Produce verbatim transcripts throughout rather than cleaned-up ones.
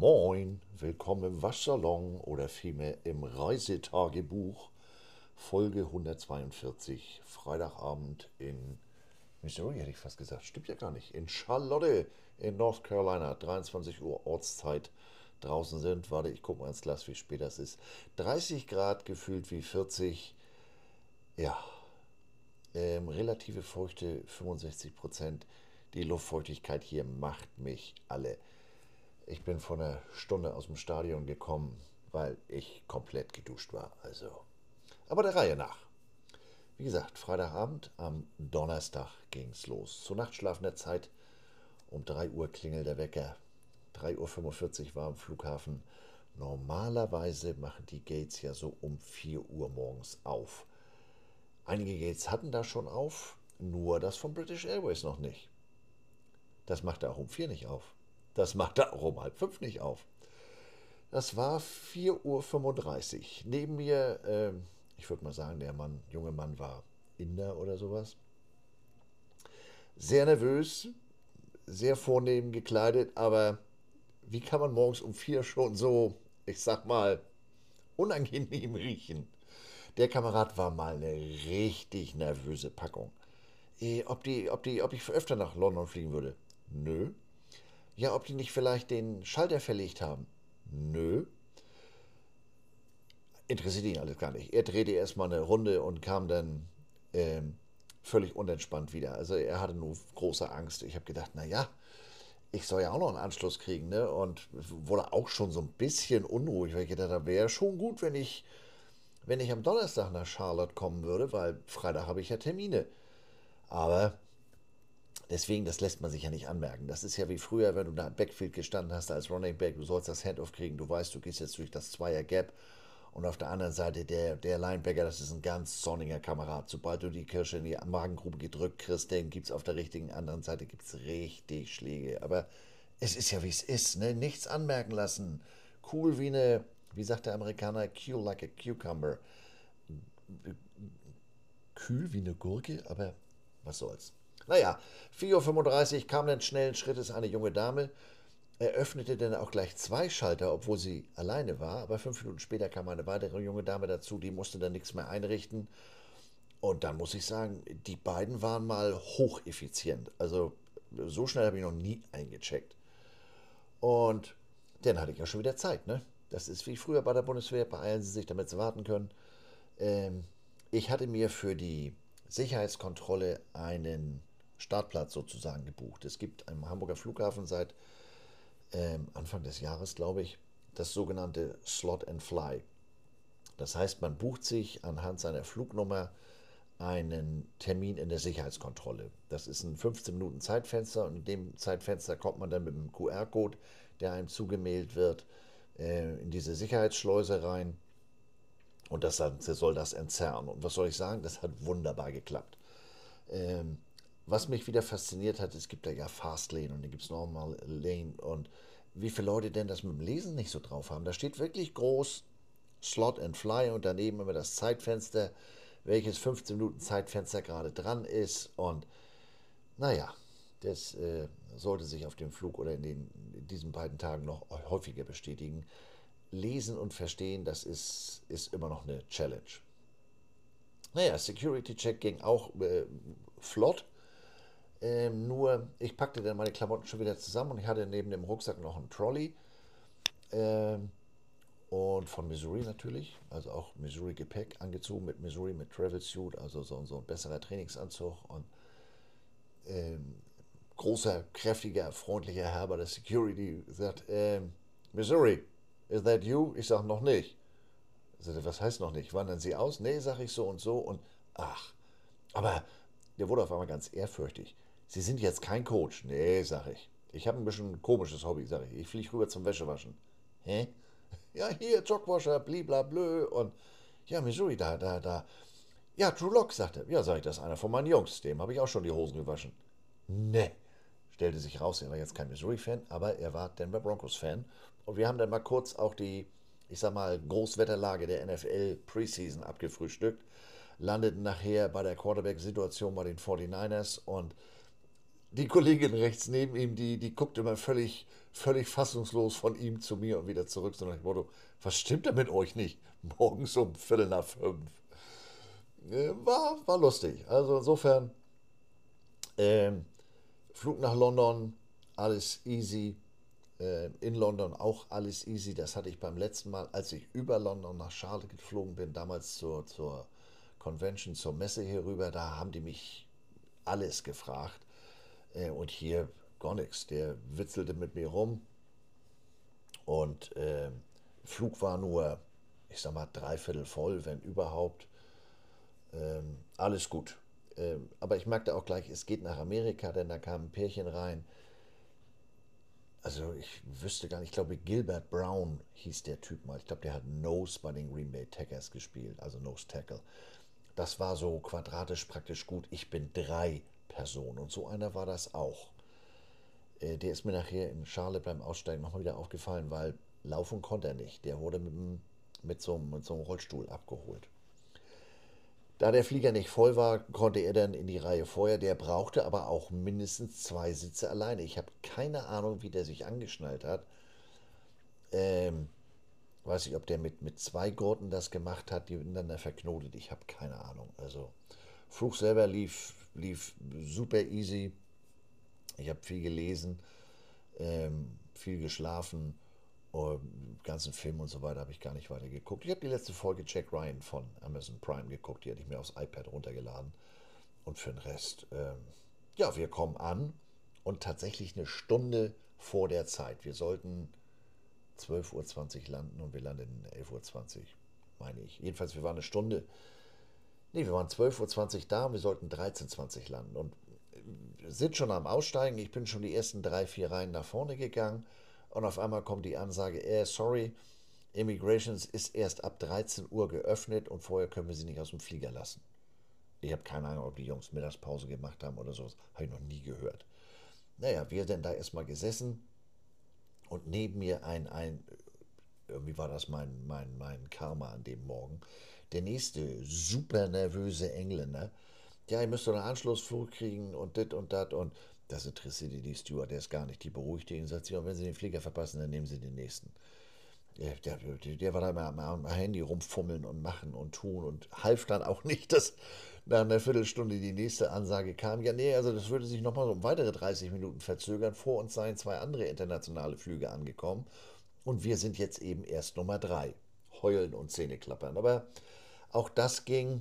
Moin, willkommen im Waschsalon oder vielmehr im Reisetagebuch, Folge hundertzweiundvierzig, Freitagabend in Missouri, hätte ich fast gesagt, stimmt ja gar nicht, in Charlotte in North Carolina, dreiundzwanzig Uhr Ortszeit. Draußen sind, warte, ich gucke mal ins Glas, wie spät das ist, dreißig Grad, gefühlt wie vierzig, ja, ähm, relative Feuchte fünfundsechzig Prozent. Die Luftfeuchtigkeit hier macht mich alle. Ich bin vor einer Stunde aus dem Stadion gekommen, weil ich komplett geduscht war. Also, aber der Reihe nach. Wie gesagt, Freitagabend, am Donnerstag ging's los. Zur Nachtschlafender Zeit. Um drei Uhr klingelt der Wecker. drei Uhr fünfundvierzig war am Flughafen. Normalerweise machen die Gates ja so um vier Uhr morgens auf. Einige Gates hatten da schon auf, nur das von British Airways noch nicht. Das macht er auch um vier nicht auf. Das macht er auch um halb fünf nicht auf. Das war vier Uhr fünfunddreißig. Neben mir, äh, ich würde mal sagen, der Mann, junge Mann war Inder oder sowas. Sehr nervös, sehr vornehm gekleidet, aber wie kann man morgens um vier schon so, ich sag mal, unangenehm riechen? Der Kamerad war mal eine richtig nervöse Packung. Eh, ob, die, ob, die, ob ich öfter nach London fliegen würde? Nö. Ja, ob die nicht vielleicht den Schalter verlegt haben? Nö. Interessiert ihn alles gar nicht. Er drehte erstmal eine Runde und kam dann ähm, völlig unentspannt wieder. Also er hatte nur große Angst. Ich habe gedacht, naja, ich soll ja auch noch einen Anschluss kriegen, ne? Und wurde auch schon so ein bisschen unruhig, weil ich gedacht habe, wäre schon gut, wenn ich, wenn ich am Donnerstag nach Charlotte kommen würde, weil Freitag habe ich ja Termine. Aber deswegen, das lässt man sich ja nicht anmerken. Das ist ja wie früher, wenn du da im Backfield gestanden hast als Running Back, du sollst das Handoff kriegen, du weißt, du gehst jetzt durch das Zweier Gap und auf der anderen Seite der, der Linebacker, das ist ein ganz sonniger Kamerad. Sobald du die Kirsche in die Magengrube gedrückt kriegst, den gibt es auf der richtigen anderen Seite gibt's richtig Schläge. Aber es ist ja wie es ist, ne? Nichts anmerken lassen. Cool wie eine, wie sagt der Amerikaner, cool like a cucumber. Kühl wie eine Gurke, aber was soll's. Naja, vier Uhr fünfunddreißig kam dann schnellen Schrittes eine junge Dame, eröffnete dann auch gleich zwei Schalter, obwohl sie alleine war. Aber fünf Minuten später kam eine weitere junge Dame dazu, die musste dann nichts mehr einrichten. Und dann muss ich sagen, die beiden waren mal hocheffizient. Also so schnell habe ich noch nie eingecheckt. Und dann hatte ich ja schon wieder Zeit, ne? Das ist wie früher bei der Bundeswehr, beeilen Sie sich, damit Sie warten können. Ähm, ich hatte mir für die Sicherheitskontrolle einen Startplatz sozusagen gebucht. Es gibt am Hamburger Flughafen seit ähm, Anfang des Jahres, glaube ich, das sogenannte Slot and Fly. Das heißt, man bucht sich anhand seiner Flugnummer einen Termin in der Sicherheitskontrolle. Das ist ein fünfzehn Minuten Zeitfenster und in dem Zeitfenster kommt man dann mit einem Q R-Code, der einem zugemailt wird, äh, in diese Sicherheitsschleuse rein und das soll das entzerren. Und was soll ich sagen? Das hat wunderbar geklappt. Ähm, was mich wieder fasziniert hat, es gibt da ja Fastlane und dann gibt es Normal Lane und wie viele Leute denn das mit dem Lesen nicht so drauf haben. Da steht wirklich groß Slot and Fly und daneben immer das Zeitfenster, welches fünfzehn Minuten Zeitfenster gerade dran ist und naja, das äh, sollte sich auf dem Flug oder in, den, in diesen beiden Tagen noch häufiger bestätigen. Lesen und verstehen, das ist, ist immer noch eine Challenge. Naja, Security-Check ging auch äh, flott. Ähm, nur, ich packte dann meine Klamotten schon wieder zusammen und ich hatte neben dem Rucksack noch einen Trolley. Ähm, und von Missouri natürlich, also auch Missouri-Gepäck angezogen mit Missouri, mit Travel Suit, also so, so ein besserer Trainingsanzug. Und ähm, großer, kräftiger, freundlicher Herr bei der Security sagt, ähm, Missouri, is that you? Ich sag noch nicht. Ich sagte, was heißt noch nicht? Wandern Sie aus? Nee, sag ich so und so. Und ach, aber der wurde auf einmal ganz ehrfürchtig. Sie sind jetzt kein Coach. Nee, sag ich. Ich habe ein bisschen ein komisches Hobby, sag ich. Ich fliege rüber zum Wäschewaschen. Hä? Ja, hier, Jogwasher, bliblablö. Und ja, Missouri, da, da, da. Ja, True Lock, sagte. Ja, sag ich, das ist einer von meinen Jungs. Dem habe ich auch schon die Hosen gewaschen. Nee. Stellte sich raus, er war jetzt kein Missouri-Fan, aber er war Denver Broncos-Fan. Und wir haben dann mal kurz auch die, ich sag mal, Großwetterlage der N F L Preseason abgefrühstückt. Landeten nachher bei der Quarterback-Situation bei den forty-niners und die Kollegin rechts neben ihm, die, die guckt immer völlig, völlig fassungslos von ihm zu mir und wieder zurück, so nach dem Motto, was stimmt denn mit euch nicht? Morgens um Viertel nach fünf. Äh, war, war lustig. Also insofern, ähm, Flug nach London, alles easy. Äh, in London auch alles easy. Das hatte ich beim letzten Mal, als ich über London nach Charlotte geflogen bin, damals zur, zur Convention, zur Messe hier rüber. Da haben die mich alles gefragt. Äh, und hier gar nichts. Der witzelte mit mir rum. Und äh, Flug war nur, ich sag mal, dreiviertel voll, wenn überhaupt. Ähm, alles gut. Ähm, aber ich merkte auch gleich, es geht nach Amerika, denn da kam ein Pärchen rein. Also ich wüsste gar nicht, ich glaube Gilbert Brown hieß der Typ mal. Ich glaube, der hat Nose bei den Green Bay Packers gespielt, also Nose Tackle. Das war so quadratisch praktisch gut. Ich bin drei Personen und so einer war das auch. Äh, der ist mir nachher in Charlotte beim Aussteigen nochmal wieder aufgefallen, weil laufen konnte er nicht. Der wurde mit, dem- mit, so, einem- mit so einem Rollstuhl abgeholt. Da der Flieger nicht voll war, konnte er dann in die Reihe vorher. Der brauchte aber auch mindestens zwei Sitze alleine. Ich habe keine Ahnung, wie der sich angeschnallt hat. Ähm, weiß nicht, ob der mit, mit zwei Gurten das gemacht hat, die miteinander verknotet. Ich habe keine Ahnung. Also, Flug selber lief, lief super easy. Ich habe viel gelesen, ähm, viel geschlafen. Oh, ganzen Film und so weiter habe ich gar nicht weiter geguckt. Ich habe die letzte Folge Jack Ryan von Amazon Prime geguckt. Die hatte ich mir aufs iPad runtergeladen. Und für den Rest, ähm, ja, wir kommen an und tatsächlich eine Stunde vor der Zeit. Wir sollten zwölf Uhr zwanzig landen und wir landen elf Uhr zwanzig, meine ich. Jedenfalls, wir waren eine Stunde, nee, wir waren zwölf Uhr zwanzig da und wir sollten dreizehn Uhr zwanzig landen. Und wir sind schon am Aussteigen. Ich bin schon die ersten drei, vier Reihen nach vorne gegangen und auf einmal kommt die Ansage, äh, sorry, Immigrations ist erst ab dreizehn Uhr geöffnet und vorher können wir sie nicht aus dem Flieger lassen. Ich habe keine Ahnung, ob die Jungs Mittagspause gemacht haben oder sowas. Habe ich noch nie gehört. Naja, wir sind da erstmal gesessen und neben mir ein, ein irgendwie war das mein, mein, mein Karma an dem Morgen, der nächste super nervöse Engländer. Ja, ihr müsst doch einen Anschlussflug kriegen und dit und dat und das interessiert die Stewardess gar nicht. Die beruhigt ihn und sagt, ja, wenn Sie den Flieger verpassen, dann nehmen Sie den nächsten. Der, der, der war da immer am, am Handy rumfummeln und machen und tun und half dann auch nicht, dass nach einer Viertelstunde die nächste Ansage kam. Ja, nee, also das würde sich nochmal um weitere dreißig Minuten verzögern. Vor uns seien zwei andere internationale Flüge angekommen und wir sind jetzt eben erst Nummer drei. Heulen und Zähneklappern. Aber auch das ging.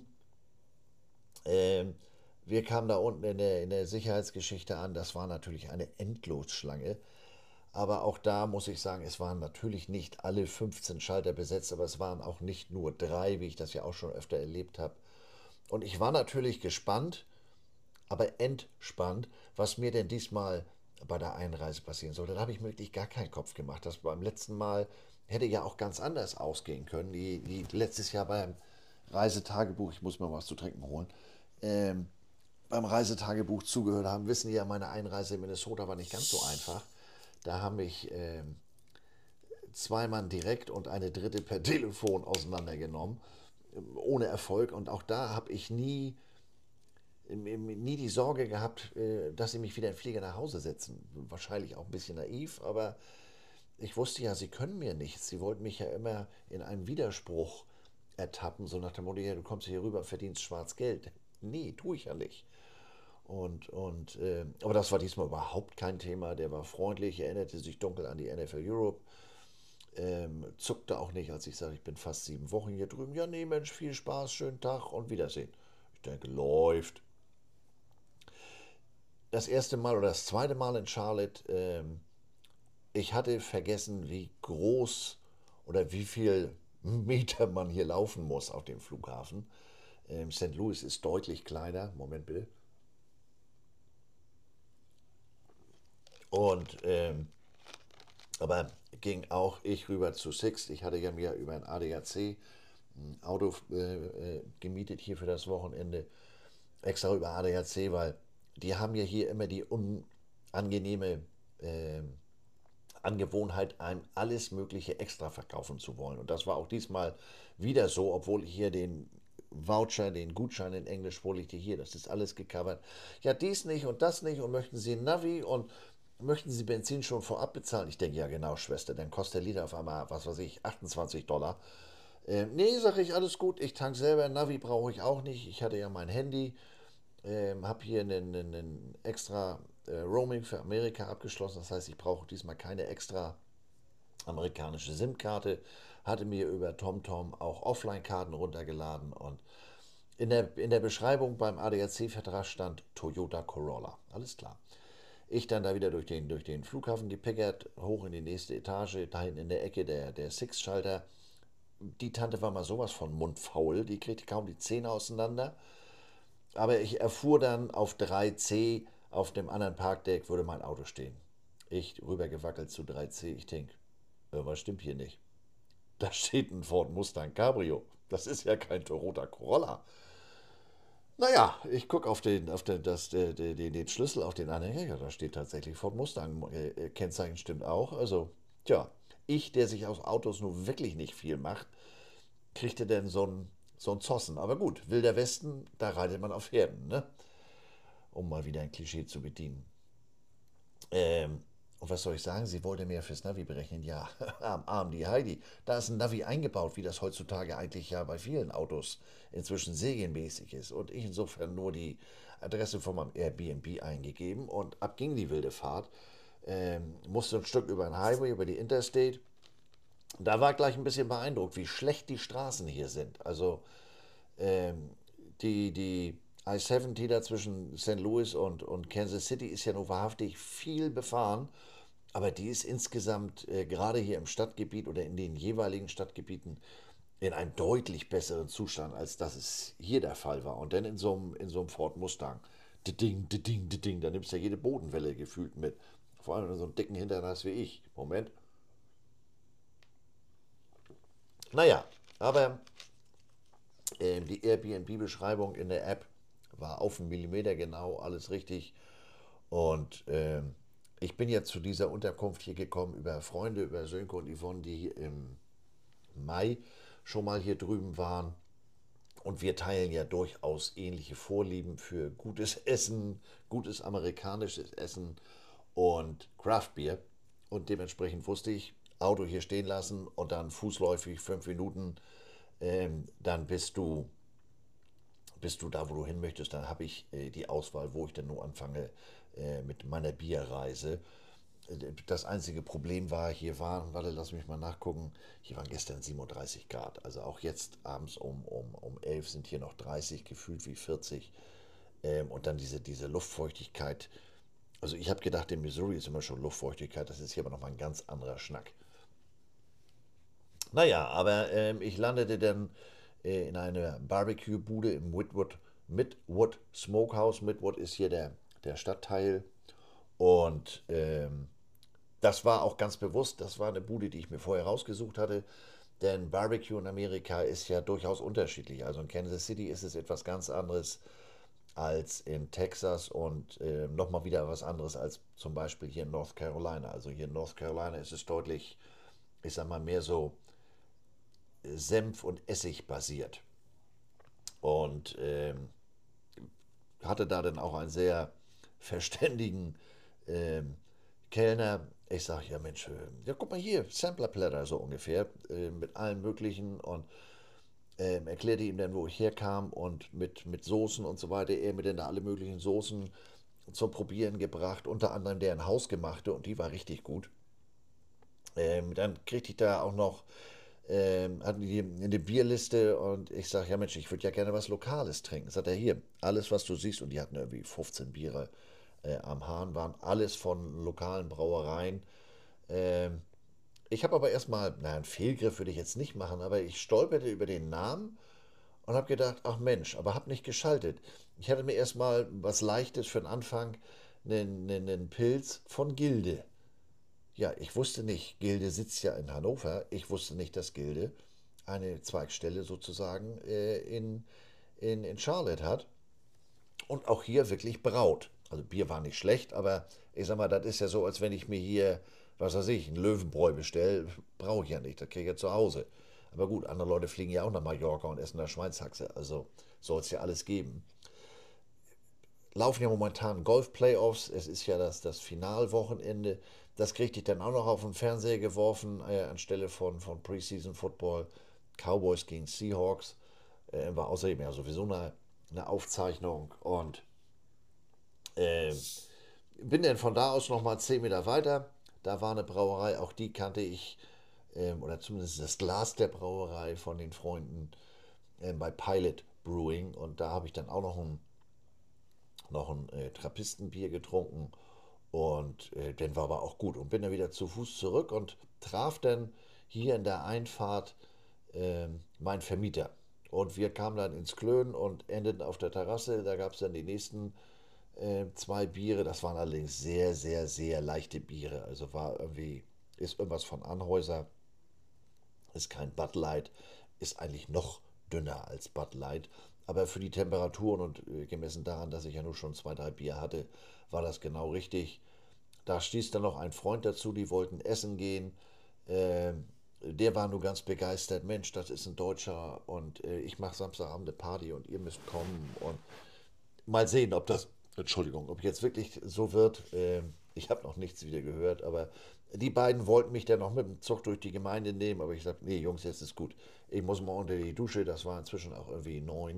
Ähm, wir kamen da unten in der, in der Sicherheitsgeschichte an. Das war natürlich eine Endlosschlange. Aber auch da muss ich sagen, es waren natürlich nicht alle fünfzehn Schalter besetzt, aber es waren auch nicht nur drei, wie ich das ja auch schon öfter erlebt habe. Und ich war natürlich gespannt, aber entspannt, was mir denn diesmal bei der Einreise passieren sollte. Da habe ich mir wirklich gar keinen Kopf gemacht. Das beim letzten Mal hätte ja auch ganz anders ausgehen können. Die, die letztes Jahr beim Reisetagebuch, ich muss mir was zu trinken holen, ähm, beim Reisetagebuch zugehört haben, wissen ja, meine Einreise in Minnesota war nicht ganz so einfach. Da haben mich ähm, zwei Mann direkt und eine dritte per Telefon auseinandergenommen, ähm, ohne Erfolg. Und auch da habe ich nie, nie die Sorge gehabt, äh, dass sie mich wieder in den Flieger nach Hause setzen. Wahrscheinlich auch ein bisschen naiv, aber ich wusste ja, sie können mir nichts. Sie wollten mich ja immer in einen Widerspruch ertappen, so nach dem Motto, ja, du kommst hier rüber, verdienst schwarz Geld. Nee, tue ich ja nicht. Und, und, äh, aber das war diesmal überhaupt kein Thema. Der war freundlich, erinnerte sich dunkel an die N F L Europe, ähm, zuckte auch nicht, als ich sage, ich bin fast sieben Wochen hier drüben. Ja, nee, Mensch, viel Spaß, schönen Tag und Wiedersehen. Ich denke, läuft. Das erste Mal oder das zweite Mal in Charlotte, ähm, ich hatte vergessen, wie groß oder wie viel Meter man hier laufen muss auf dem Flughafen. Ähm, Saint Louis ist deutlich kleiner. Moment bitte. Und ähm, aber ging auch ich rüber zu Sixt. Ich hatte ja mir über ein A D A C ein Auto äh, äh, gemietet hier für das Wochenende. Extra über A D A C, weil die haben ja hier immer die unangenehme äh, Angewohnheit, einem alles Mögliche extra verkaufen zu wollen. Und das war auch diesmal wieder so, obwohl ich hier den Voucher, den Gutschein in Englisch vorliegt hier, das ist alles gecovert. Ja, dies nicht und das nicht und möchten Sie ein Navi und möchten Sie Benzin schon vorab bezahlen? Ich denke, ja genau, Schwester, dann kostet der Liter auf einmal, was weiß ich, achtundzwanzig Dollar. Ähm, nee, sage ich, alles gut, ich tank selber, Navi brauche ich auch nicht. Ich hatte ja mein Handy, ähm, habe hier einen, einen extra äh, Roaming für Amerika abgeschlossen. Das heißt, ich brauche diesmal keine extra amerikanische SIM-Karte. Hatte mir über TomTom auch Offline-Karten runtergeladen und in der, in der Beschreibung beim A D A C-Vertrag stand Toyota Corolla. Alles klar. Ich dann da wieder durch den, durch den Flughafen gepickert, hoch in die nächste Etage, dahin in der Ecke der, der Six-Schalter. Die Tante war mal sowas von mundfaul, die kriegte kaum die Zähne auseinander. Aber ich erfuhr dann, auf drei C, auf dem anderen Parkdeck, würde mein Auto stehen. Ich rübergewackelt zu drei C, ich denk, irgendwas stimmt hier nicht. Da steht ein Ford Mustang Cabrio. Das ist ja kein Toyota Corolla. Naja, ich gucke auf, den, auf den, das, den, den, den Schlüssel auf den Anhänger. Ja, da steht tatsächlich Ford Mustang. Äh, Kennzeichen stimmt auch. Also, tja, ich, der sich aus Autos nun wirklich nicht viel macht, kriegte denn so ein, so ein Zossen. Aber gut, Wilder Westen, da reitet man auf Pferden, ne? Um mal wieder ein Klischee zu bedienen. Ähm, und was soll ich sagen? Sie wollte mir fürs Navi berechnen. Ja, am Arm die Heidi. Da ist ein Navi eingebaut, wie das heutzutage eigentlich ja bei vielen Autos inzwischen serienmäßig ist. Und ich insofern nur die Adresse von meinem Airbnb eingegeben und ab ging die wilde Fahrt. Ähm, musste ein Stück über den Highway, über die Interstate. Da war gleich ein bisschen beeindruckt, wie schlecht die Straßen hier sind. Also ähm, die, die I siebzig da zwischen Saint Louis und, und Kansas City ist ja nur wahrhaftig viel befahren, aber die ist insgesamt äh, gerade hier im Stadtgebiet oder in den jeweiligen Stadtgebieten in einem deutlich besseren Zustand, als das es hier der Fall war. Und dann in so einem, in so einem Ford Mustang. Ding, ding, ding, da nimmst du ja jede Bodenwelle gefühlt mit. Vor allem, wenn du so einen dicken Hintern hast wie ich. Moment. Naja, aber äh, die Airbnb-Beschreibung in der App war auf einen Millimeter genau, alles richtig. Und ähm, ich bin jetzt zu dieser Unterkunft hier gekommen über Freunde, über Sönke und Yvonne, die hier im Mai schon mal hier drüben waren. Und wir teilen ja durchaus ähnliche Vorlieben für gutes Essen, gutes amerikanisches Essen und Craftbier. Und dementsprechend wusste ich, Auto hier stehen lassen und dann fußläufig fünf Minuten, ähm, dann bist du bist du da, wo du hin möchtest, dann habe ich äh, die Auswahl, wo ich denn nur anfange äh, mit meiner Bierreise. Äh, Das einzige Problem war, hier waren, warte, lass mich mal nachgucken, hier waren gestern siebenunddreißig Grad. Also auch jetzt abends um, um, um elf sind hier noch dreißig, gefühlt wie vierzig. Ähm, und dann diese, diese Luftfeuchtigkeit. Also ich habe gedacht, in Missouri ist immer schon Luftfeuchtigkeit, das ist hier aber nochmal ein ganz anderer Schnack. Naja, aber ähm, ich landete dann äh, in einer Barbecue-Bude im Midwood, Midwood Smokehouse. Midwood ist hier der, der Stadtteil. Und ähm, das war auch ganz bewusst, das war eine Bude, die ich mir vorher rausgesucht hatte. Denn Barbecue in Amerika ist ja durchaus unterschiedlich. Also in Kansas City ist es etwas ganz anderes als in Texas und äh, nochmal wieder was anderes als zum Beispiel hier in North Carolina. Also hier in North Carolina ist es deutlich, ich sag mal, mehr so Senf und Essig basiert. Und ähm, hatte da dann auch einen sehr verständigen ähm, Kellner. Ich sage, ja Mensch, äh, ja guck mal hier, Sampler-Platter so ungefähr, äh, mit allen möglichen und ähm, erklärte ihm dann, wo ich herkam und mit, mit Soßen und so weiter. Er mir dann da alle möglichen Soßen zum Probieren gebracht, unter anderem deren hausgemachte und die war richtig gut. Ähm, dann kriegte ich da auch noch ähm, hatten die eine Bierliste und ich sage, ja Mensch, ich würde ja gerne was Lokales trinken. Sagt er, hier, alles was du siehst, und die hatten irgendwie fünfzehn Biere äh, am Hahn, waren alles von lokalen Brauereien. Ähm, ich habe aber erstmal, na, einen Fehlgriff würde ich jetzt nicht machen, aber ich stolperte über den Namen und habe gedacht, ach Mensch, aber habe nicht geschaltet. Ich hatte mir erstmal was Leichtes für den Anfang, einen, einen, einen Pilz von Gilde. Ja, ich wusste nicht, Gilde sitzt ja in Hannover. Ich wusste nicht, dass Gilde eine Zweigstelle sozusagen äh, in, in, in Charlotte hat und auch hier wirklich braut. Also Bier war nicht schlecht, aber ich sag mal, das ist ja so, als wenn ich mir hier, was weiß ich, einen Löwenbräu bestelle, brauche ich ja nicht, das kriege ich ja zu Hause. Aber gut, andere Leute fliegen ja auch nach Mallorca und essen da Schweinshaxe. Also soll es ja alles geben. Laufen ja momentan Golf-Playoffs. Es ist ja das, das Finalwochenende. Das kriegte ich dann auch noch auf den Fernseher geworfen, äh, anstelle von, von Preseason Football. Cowboys gegen Seahawks. Äh, war außerdem ja sowieso eine, eine Aufzeichnung. Und äh, bin dann von da aus nochmal zehn Meter weiter. Da war eine Brauerei, auch die kannte ich, ähm, oder zumindest das Glas der Brauerei von den Freunden ähm, bei Pilot Brewing. Und da habe ich dann auch noch ein, noch ein äh, Trappistenbier getrunken. Und äh, dann war aber auch gut. Und bin dann wieder zu Fuß zurück und traf dann hier in der Einfahrt ähm, meinen Vermieter. Und wir kamen dann ins Klön und endeten auf der Terrasse. Da gab es dann die nächsten äh, zwei Biere. Das waren allerdings sehr, sehr, sehr leichte Biere. Also war irgendwie, ist irgendwas von Anhäuser, ist kein Bud Light, ist eigentlich noch dünner als Bud Light. Aber für die Temperaturen und äh, gemessen daran, dass ich ja nur schon zwei, drei Bier hatte, war das genau richtig. Da stieß dann noch ein Freund dazu, die wollten essen gehen. Ähm, Der war nur ganz begeistert. Mensch, das ist ein Deutscher und äh, ich mache Samstagabend eine Party und ihr müsst kommen. Und mal sehen, ob das, Entschuldigung, ob jetzt wirklich so wird. Ähm, ich habe noch nichts wieder gehört, aber die beiden wollten mich dann noch mit dem Zug durch die Gemeinde nehmen, aber ich sagte, nee, Jungs, jetzt ist gut. Ich muss mal unter die Dusche, das war inzwischen auch irgendwie neun.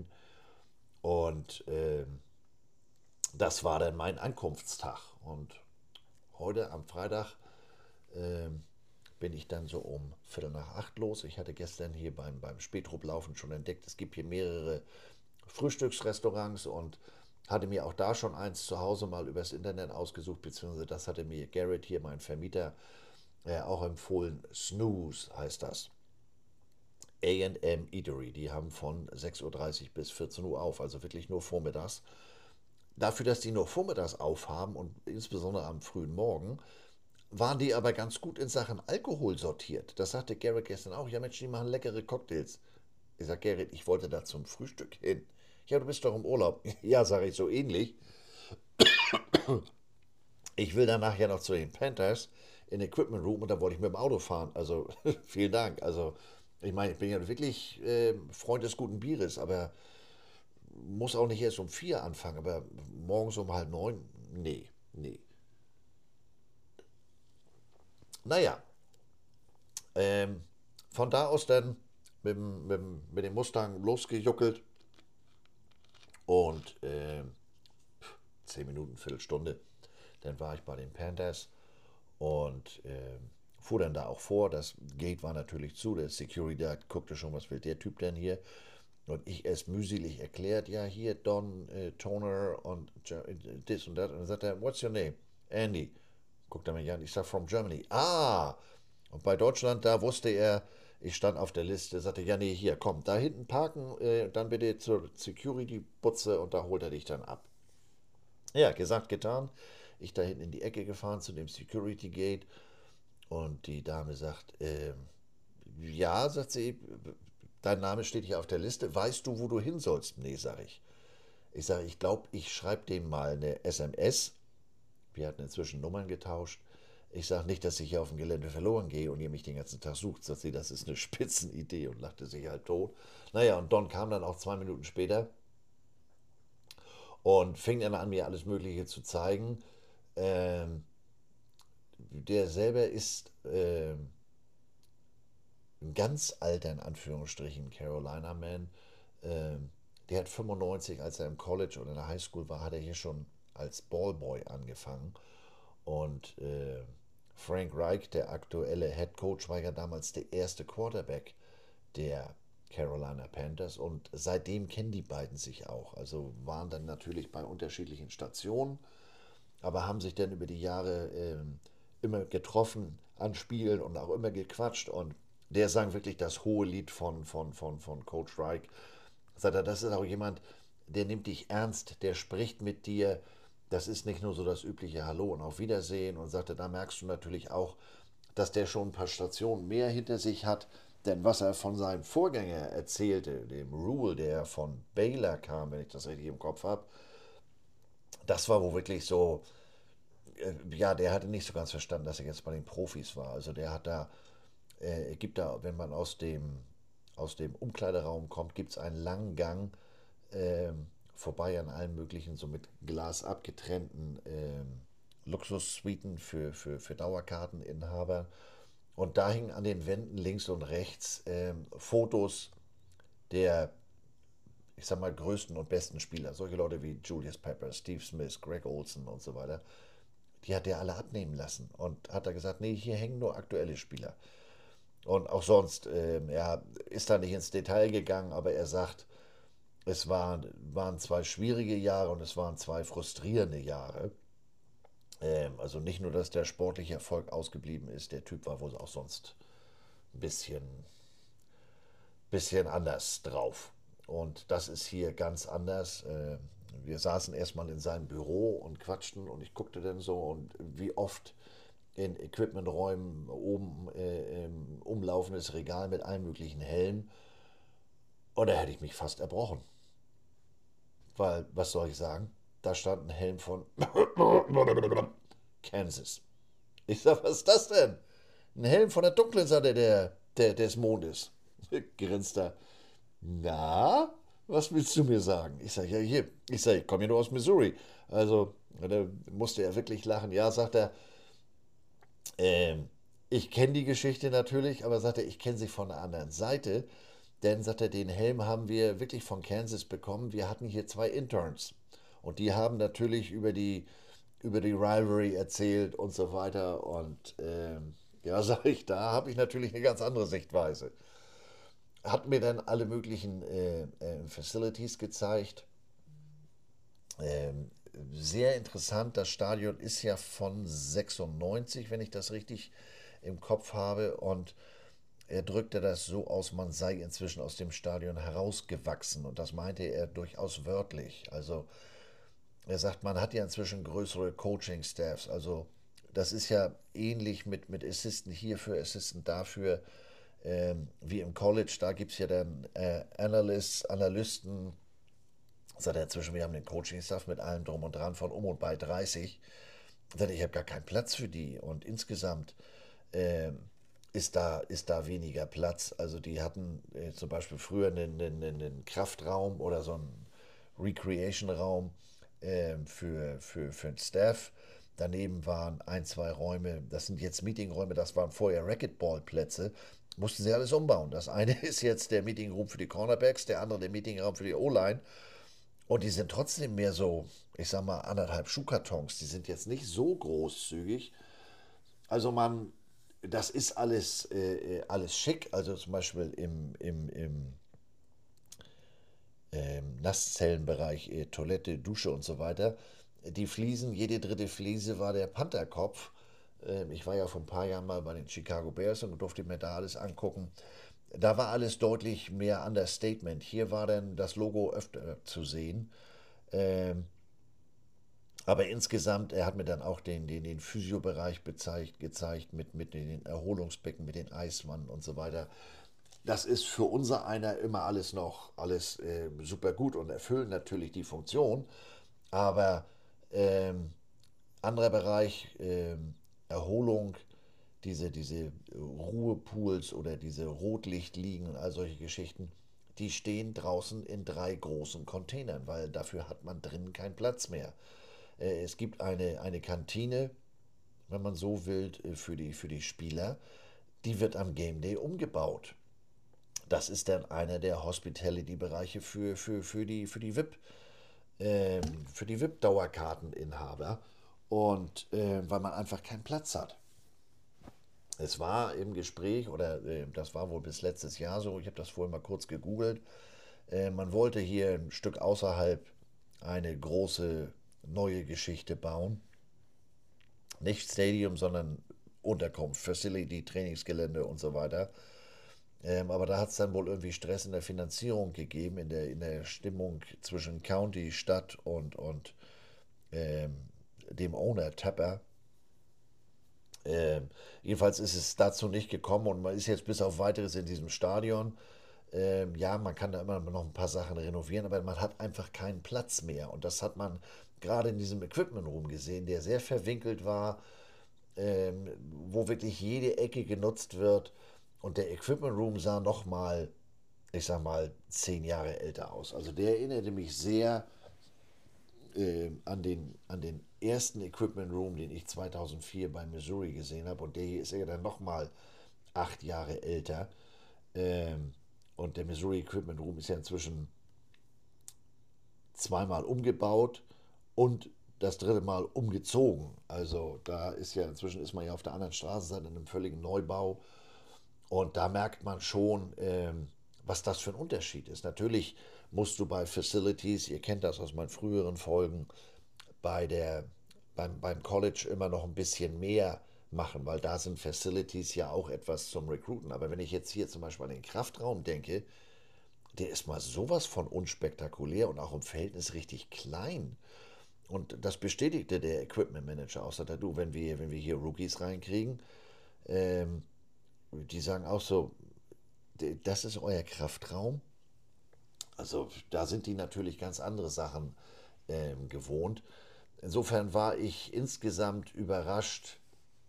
Und ähm, das war dann mein Ankunftstag. Und heute am Freitag ähm, bin ich dann so um Viertel nach acht los. Ich hatte gestern hier beim, beim Spätrupp-Laufen schon entdeckt, es gibt hier mehrere Frühstücksrestaurants und hatte mir auch da schon eins zu Hause mal übers Internet ausgesucht, beziehungsweise das hatte mir Garrett hier, mein Vermieter, äh, auch empfohlen. Snooze heißt das. A und M Eatery, die haben von sechs Uhr dreißig bis vierzehn Uhr auf, also wirklich nur vormittags. Dafür, dass die nur vormittags aufhaben und insbesondere am frühen Morgen, waren die aber ganz gut in Sachen Alkohol sortiert. Das sagte Garrett gestern auch. Ja, Mensch, die machen leckere Cocktails. Ich sag, Gerrit, ich wollte da zum Frühstück hin. Ja, du bist doch im Urlaub. Ja, sage ich, so ähnlich. Ich will dann nachher noch zu den Panthers in den Equipment Room und da wollte ich mit dem Auto fahren. Also, vielen Dank. Also, ich meine, ich bin ja wirklich äh, Freund des guten Bieres, aber muss auch nicht erst um vier anfangen. Aber morgens um halb neun, nee, nee. Naja, ähm, von da aus dann mit, dem- mit, dem- mit dem Mustang losgejuckelt und ähm, zehn Minuten, Viertelstunde. Dann war ich bei den Panthers und äh, fuhr dann da auch vor. Das Gate war natürlich zu. Der Security da guckte schon, was will der Typ denn hier? Und ich erst mühselig erklärt, ja, hier Don äh, Toner und Ge- das und das. Und dann sagt er, what's your name? Andy. Guckt er mich an, ich sag, from Germany. Ah! Und bei Deutschland, da wusste er, ich stand auf der Liste, sagte, ja, nee, hier, komm, da hinten parken, äh, dann bitte zur Security-Butze und da holt er dich dann ab. Ja, gesagt, getan. Ich da hinten in die Ecke gefahren zu dem Security Gate und die Dame sagt, ähm, ja, sagt sie, dein Name steht hier auf der Liste. Weißt du, wo du hin sollst? Nee, sag ich. Ich sage, ich glaube, ich schreibe dem mal eine S M S. Wir hatten inzwischen Nummern getauscht. Ich sage nicht, dass ich hier auf dem Gelände verloren gehe und ihr mich den ganzen Tag sucht. Sagt sie, das ist eine Spitzenidee und lachte sich halt tot. Naja, und Don kam dann auch zwei Minuten später und fing dann an, mir alles Mögliche zu zeigen. Ähm, Der selber ist ähm, ein ganz alter, in Anführungsstrichen, Carolina Man. Ähm, Der hat fünfundneunzig, als er im College oder in der Highschool war, hat er hier schon als Ballboy angefangen. Und äh, Frank Reich, der aktuelle Head Coach, war ja damals der erste Quarterback der Carolina Panthers. Und seitdem kennen die beiden sich auch. Also waren dann natürlich bei unterschiedlichen Stationen, aber haben sich dann über die Jahre ähm, immer getroffen an Spielen und auch immer gequatscht. Und der sang wirklich das hohe Lied von, von, von, von Coach Reich. Sagt er, das ist auch jemand, der nimmt dich ernst, der spricht mit dir. Das ist nicht nur so das übliche Hallo und auf Wiedersehen. Und sagte, da merkst du natürlich auch, dass der schon ein paar Stationen mehr hinter sich hat. Denn was er von seinem Vorgänger erzählte, dem Rule, der von Baylor kam, wenn ich das richtig im Kopf habe, das war wohl wirklich so, äh, ja, der hatte nicht so ganz verstanden, dass er jetzt bei den Profis war. Also der hat da, äh, gibt da, wenn man aus dem aus dem Umkleideraum kommt, gibt es einen langen Gang ähm, vorbei an allen möglichen, so mit Glas abgetrennten ähm, Luxussuiten für, für, für Dauerkarteninhaber. Und da hingen an den Wänden links und rechts ähm, Fotos der, ich sag mal, größten und besten Spieler. Solche Leute wie Julius Pepper, Steve Smith, Greg Olson und so weiter. Die hat er alle abnehmen lassen und hat da gesagt, nee, hier hängen nur aktuelle Spieler. Und auch sonst, ähm, er ist da nicht ins Detail gegangen, aber er sagt, es waren, waren zwei schwierige Jahre und es waren zwei frustrierende Jahre. Ähm, also nicht nur, dass der sportliche Erfolg ausgeblieben ist, der Typ war wohl auch sonst ein bisschen, bisschen anders drauf. Und das ist hier ganz anders. Äh, wir saßen erstmal in seinem Büro und quatschten und ich guckte dann so und wie oft in Equipmenträumen oben äh, im umlaufendes Regal mit allen möglichen Helmen. Und da hätte ich mich fast erbrochen. Weil, was soll ich sagen? Da stand ein Helm von Kansas. Ich sag, was ist das denn? Ein Helm von der dunklen Seite der, der, des Mondes. Grinst er. Na, was willst du mir sagen? Ich sage, ja, hier. Ich sage, ich komme ja nur aus Missouri. Also, da musste er wirklich lachen. Ja, sagt er, ähm, ich kenne die Geschichte natürlich, aber sagt er, ich kenne sie von der anderen Seite. Denn, sagt er, den Helm haben wir wirklich von Kansas bekommen. Wir hatten hier zwei Interns. Und die haben natürlich über die, über die Rivalry erzählt und so weiter. Und ähm, ja, sage ich, da habe ich natürlich eine ganz andere Sichtweise. Hat mir dann alle möglichen äh, äh, Facilities gezeigt. Ähm, Sehr interessant, das Stadion ist ja von sechsundneunzig, wenn ich das richtig im Kopf habe. Und er drückte das so aus, man sei inzwischen aus dem Stadion herausgewachsen. Und das meinte er durchaus wörtlich. Also er sagt, man hat ja inzwischen größere Coaching-Staffs. Also das ist ja ähnlich mit, mit Assistant hierfür, Assistant dafür, ähm, wie im College. Da gibt es ja dann äh, Analysts, Analysten. Sagt er inzwischen, wir haben den Coaching-Staff mit allem drum und dran von um und bei dreißig. Sagt er, ich habe gar keinen Platz für die. Und insgesamt ähm, ist da, ist da weniger Platz. Also die hatten äh, zum Beispiel früher einen, einen, einen Kraftraum oder so einen Recreation-Raum ähm, für, für, für den Staff. Daneben waren ein, zwei Räume, das sind jetzt Meetingräume, das waren vorher Racquetball-Plätze. Mussten sie alles umbauen. Das eine ist jetzt der Meetingroom für die Cornerbacks, der andere der Meetingraum für die O-Line. Und die sind trotzdem mehr so, ich sag mal, anderthalb Schuhkartons. Die sind jetzt nicht so großzügig. Also man, das ist alles, äh, alles schick. Also zum Beispiel im, im, im ähm, Nasszellenbereich, äh, Toilette, Dusche und so weiter. Die Fliesen, jede dritte Fliese war der Pantherkopf. Ähm, ich war ja vor ein paar Jahren mal bei den Chicago Bears und durfte mir da alles angucken. Da war alles deutlich mehr Understatement. Hier war dann das Logo öfter zu sehen. Ähm, aber insgesamt, er hat mir dann auch den, den, den Physiobereich bezeigt, gezeigt mit, mit den Erholungsbecken, mit den Eiswannen und so weiter. Das ist für unser einer immer alles noch alles äh, super gut und erfüllen natürlich die Funktion. Aber ähm, anderer Bereich, ähm, Erholung, diese, diese Ruhepools oder diese Rotlichtliegen und all solche Geschichten, die stehen draußen in drei großen Containern, weil dafür hat man drinnen keinen Platz mehr. Äh, es gibt eine, eine Kantine, wenn man so will, äh, für die, für die Spieler. Die wird am Game Day umgebaut. Das ist dann einer der Hospitality-Bereiche für, für, für die, für die V I P, ähm, für die V I P-Dauerkarteninhaber. Und äh, weil man einfach keinen Platz hat. Es war im Gespräch, oder äh, das war wohl bis letztes Jahr so, ich habe das vorhin mal kurz gegoogelt, äh, man wollte hier ein Stück außerhalb eine große neue Geschichte bauen. Nicht Stadium, sondern Unterkunft, Facility, Trainingsgelände und so weiter. Ähm, aber da hat es dann wohl irgendwie Stress in der Finanzierung gegeben, in der, in der Stimmung zwischen County, Stadt und, und ähm, dem Owner Tapper. Ähm, Jedenfalls ist es dazu nicht gekommen und man ist jetzt bis auf weiteres in diesem Stadion. Ähm, ja, man kann da immer noch ein paar Sachen renovieren, aber man hat einfach keinen Platz mehr. Und das hat man gerade in diesem Equipment Room gesehen, der sehr verwinkelt war, ähm, wo wirklich jede Ecke genutzt wird. Und der Equipment Room sah nochmal, ich sag mal, zehn Jahre älter aus. Also der erinnerte mich sehr äh, an, den, an den ersten Equipment Room, den ich zweitausendvier bei Missouri gesehen habe. Und der hier ist ja dann nochmal acht Jahre älter. Ähm, und der Missouri Equipment Room ist ja inzwischen zweimal umgebaut und das dritte Mal umgezogen. Also da ist ja, inzwischen ist man ja auf der anderen Straßenseite in einem völligen Neubau. Und da merkt man schon, ähm, was das für ein Unterschied ist. Natürlich musst du bei Facilities, ihr kennt das aus meinen früheren Folgen, bei der, beim, beim College immer noch ein bisschen mehr machen, weil da sind Facilities ja auch etwas zum Recruiten. Aber wenn ich jetzt hier zum Beispiel an den Kraftraum denke, der ist mal sowas von unspektakulär und auch im Verhältnis richtig klein. Und das bestätigte der Equipment Manager auch. Sagt er, du, wenn wir, wenn wir hier Rookies reinkriegen, ähm, die sagen auch so, das ist euer Kraftraum. Also da sind die natürlich ganz andere Sachen ähm, gewohnt. Insofern war ich insgesamt überrascht.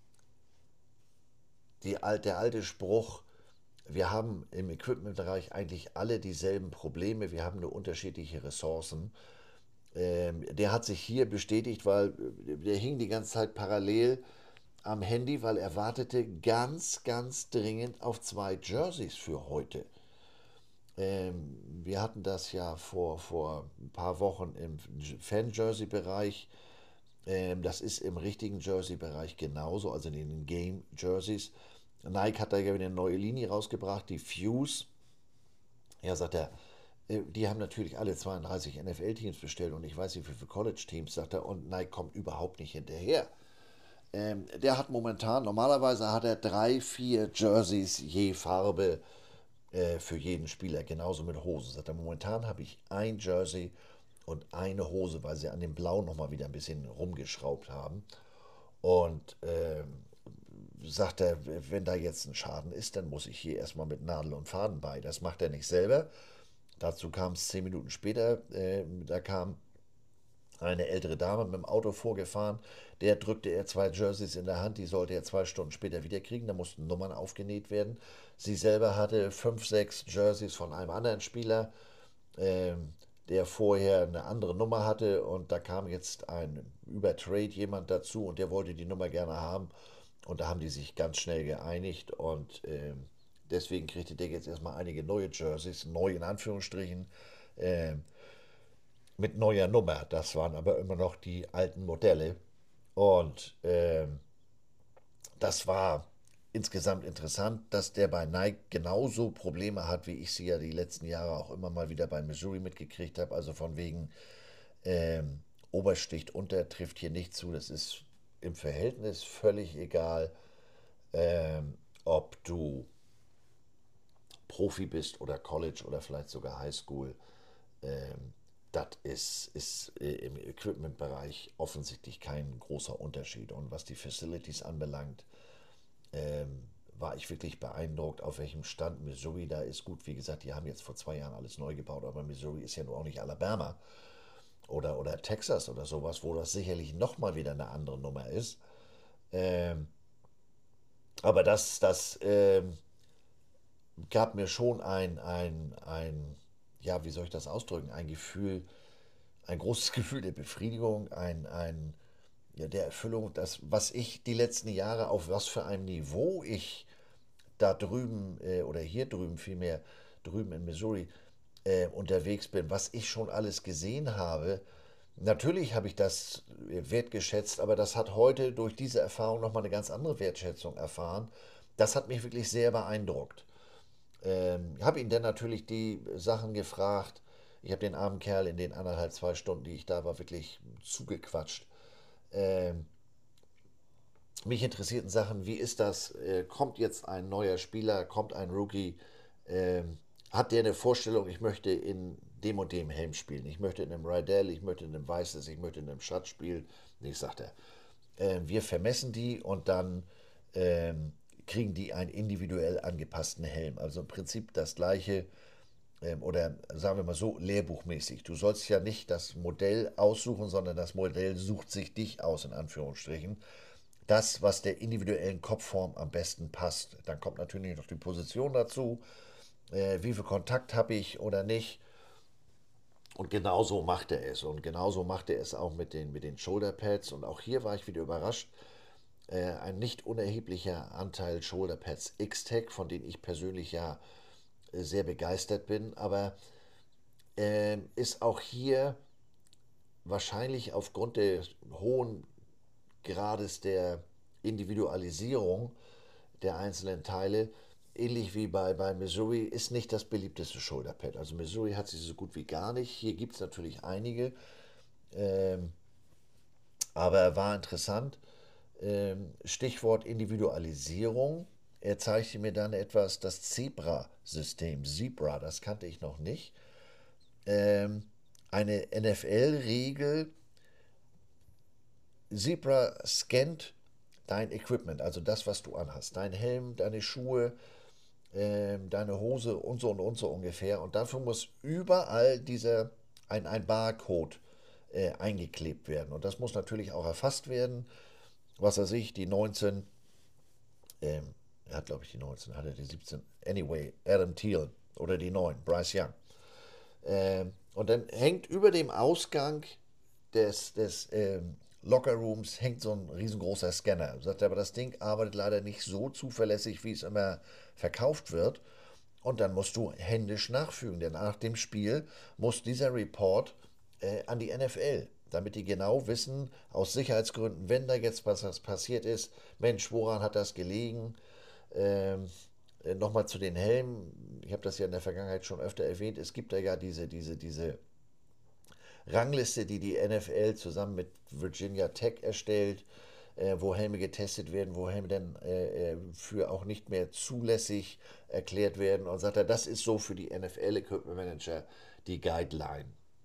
Die, der alte Spruch, wir haben im Equipment-Bereich eigentlich alle dieselben Probleme, wir haben nur unterschiedliche Ressourcen. Ähm, der hat sich hier bestätigt, weil der hing die ganze Zeit parallel am Handy, weil er wartete ganz, ganz dringend auf zwei Jerseys für heute. Ähm, wir hatten das ja vor, vor ein paar Wochen im Fan-Jersey-Bereich. Ähm, das ist im richtigen Jersey-Bereich genauso, also in den Game-Jerseys. Nike hat da ja wieder eine neue Linie rausgebracht, die Fuse. Ja, sagt er, äh, die haben natürlich alle zweiunddreißig N F L-Teams bestellt und ich weiß nicht, wie viele College-Teams, sagt er, und Nike kommt überhaupt nicht hinterher. Ähm, der hat momentan, normalerweise hat er drei, vier Jerseys je Farbe äh, für jeden Spieler, genauso mit Hosen. Sagt er, momentan habe ich ein Jersey und eine Hose, weil sie an dem Blau nochmal wieder ein bisschen rumgeschraubt haben. Und ähm, sagt er, wenn da jetzt ein Schaden ist, dann muss ich hier erstmal mit Nadel und Faden bei. Das macht er nicht selber. Dazu kam es zehn Minuten später, äh, da kam eine ältere Dame mit dem Auto vorgefahren. Der drückte er zwei Jerseys in der Hand, die sollte er zwei Stunden später wieder kriegen. Da mussten Nummern aufgenäht werden. Sie selber hatte fünf, sechs Jerseys von einem anderen Spieler, ähm, der vorher eine andere Nummer hatte. Und da kam jetzt ein über Trade jemand dazu und der wollte die Nummer gerne haben. Und da haben die sich ganz schnell geeinigt und ähm, deswegen kriegte der jetzt erstmal einige neue Jerseys, neu in Anführungsstrichen, ähm, mit neuer Nummer. Das waren aber immer noch die alten Modelle. Und ähm, das war insgesamt interessant, dass der bei Nike genauso Probleme hat, wie ich sie ja die letzten Jahre auch immer mal wieder bei Missouri mitgekriegt habe. Also von wegen ähm, Obersticht unter trifft hier nicht zu. Das ist im Verhältnis völlig egal, ähm, ob du Profi bist oder College oder vielleicht sogar Highschool. Ähm, das ist, ist äh, im Equipment-Bereich offensichtlich kein großer Unterschied. Und was die Facilities anbelangt, ähm, war ich wirklich beeindruckt, auf welchem Stand Missouri da ist. Gut, wie gesagt, die haben jetzt vor zwei Jahren alles neu gebaut, aber Missouri ist ja nur auch nicht Alabama oder, oder Texas oder sowas, wo das sicherlich nochmal wieder eine andere Nummer ist. Ähm, aber das, das ähm, gab mir schon ein, ein, ein, ja, wie soll ich das ausdrücken, ein Gefühl, ein großes Gefühl der Befriedigung, ein, ein, ja, der Erfüllung, das, was ich die letzten Jahre, auf was für einem Niveau ich da drüben, äh, oder hier drüben vielmehr, drüben in Missouri, äh, unterwegs bin, was ich schon alles gesehen habe. Natürlich habe ich das äh, wertgeschätzt, aber das hat heute durch diese Erfahrung nochmal eine ganz andere Wertschätzung erfahren. Das hat mich wirklich sehr beeindruckt. Ähm, ich habe ihn dann natürlich die Sachen gefragt. Ich habe den armen Kerl in den anderthalb, zwei Stunden, die ich da war, wirklich zugequatscht. Ähm, mich interessierten Sachen, wie ist das? Äh, kommt jetzt ein neuer Spieler, kommt ein Rookie? Ähm, hat der eine Vorstellung, ich möchte in dem und dem Helm spielen? Ich möchte in einem Rydell, ich möchte in einem Weißes, ich möchte in einem Schatz spielen. Nee, sagt er. Äh, wir vermessen die und dann ähm, kriegen die einen individuell angepassten Helm. Also im Prinzip das gleiche ähm, oder sagen wir mal so, lehrbuchmäßig. Du sollst ja nicht das Modell aussuchen, sondern das Modell sucht sich dich aus, in Anführungsstrichen. Das, was der individuellen Kopfform am besten passt. Dann kommt natürlich noch die Position dazu. äh, wie viel Kontakt habe ich oder nicht. Und genauso macht er es. Und genauso macht er es auch mit den, mit den Shoulderpads. Und auch hier war ich wieder überrascht. Äh, ein nicht unerheblicher Anteil Shoulderpads X-Tech, von denen ich persönlich ja äh, sehr begeistert bin. Aber äh, ist auch hier wahrscheinlich aufgrund des hohen Grades der Individualisierung der einzelnen Teile, ähnlich wie bei, bei Missouri, ist nicht das beliebteste Shoulderpad. Also Missouri hat sie so gut wie gar nicht. Hier gibt es natürlich einige, ähm, aber war interessant. Ähm, Stichwort Individualisierung. Er zeigte mir dann etwas, das Zebra-System. Zebra, das kannte ich noch nicht. Ähm, eine N F L-Regel. Zebra scannt dein Equipment, also das, was du anhast. Dein Helm, deine Schuhe, ähm, deine Hose und so und, und so ungefähr. Und dafür muss überall dieser, ein, ein Barcode äh, eingeklebt werden. Und das muss natürlich auch erfasst werden. Was weiß ich, die neunzehn, ähm, er hat glaube ich die neunzehn, hat er die siebzehn, anyway, Adam Thielen oder die neun, Bryce Young. Ähm, und dann hängt über dem Ausgang des, des ähm, Lockerrooms hängt so ein riesengroßer Scanner. Sagt er, aber das Ding arbeitet leider nicht so zuverlässig, wie es immer verkauft wird. Und dann musst du händisch nachfügen, denn nach dem Spiel muss dieser Report äh, an die N F L, damit die genau wissen, aus Sicherheitsgründen, wenn da jetzt was passiert ist, Mensch, woran hat das gelegen? Ähm, äh, Nochmal zu den Helmen. Ich habe das ja in der Vergangenheit schon öfter erwähnt. Es gibt da ja diese, diese, diese Rangliste, die die N F L zusammen mit Virginia Tech erstellt, äh, wo Helme getestet werden, wo Helme dann äh, äh, für auch nicht mehr zulässig erklärt werden. Und sagt er, das ist so für die N F L Equipment Manager die Guideline.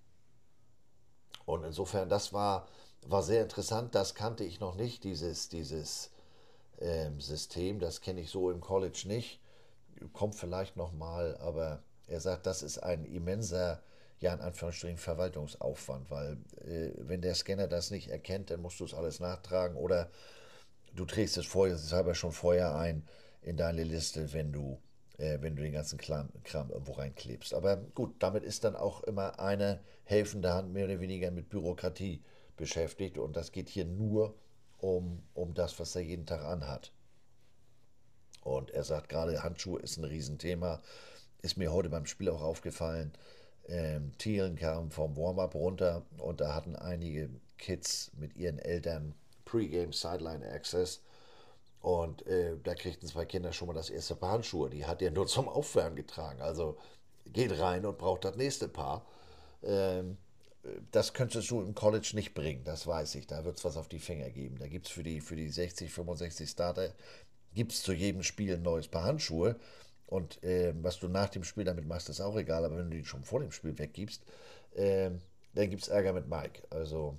Und insofern, das war, war sehr interessant. Das kannte ich noch nicht, dieses, dieses ähm, System. Das kenne ich so im College nicht. Kommt vielleicht noch mal, aber er sagt, das ist ein immenser, ja in Anführungsstrichen, Verwaltungsaufwand, weil äh, wenn der Scanner das nicht erkennt, dann musst du es alles nachtragen oder du trägst es vorher, es ist aber schon vorher ein in deine Liste, wenn du, äh, wenn du den ganzen Kram, Kram irgendwo reinklebst. Aber gut, damit ist dann auch immer eine helfende Hand mehr oder weniger mit Bürokratie beschäftigt und das geht hier nur um, um das, was er jeden Tag anhat. Und er sagt gerade, Handschuhe ist ein Riesenthema. Ist mir heute beim Spiel auch aufgefallen. Ähm, Thielen kam vom Warm-up runter und da hatten einige Kids mit ihren Eltern Pre-Game Sideline Access. Und äh, da kriegten zwei Kinder schon mal das erste Paar Handschuhe. Die hat er nur zum Aufwärmen getragen. Also geht rein und braucht das nächste Paar. Ähm, Das könntest du im College nicht bringen, das weiß ich. Da wird es was auf die Finger geben. Da gibt es für die, für die sechzig, fünfundsechzig Starter, gibt es zu jedem Spiel ein neues Paar Handschuhe. Und äh, was du nach dem Spiel damit machst, ist auch egal. Aber wenn du die schon vor dem Spiel weggibst, äh, dann gibt es Ärger mit Mike. Also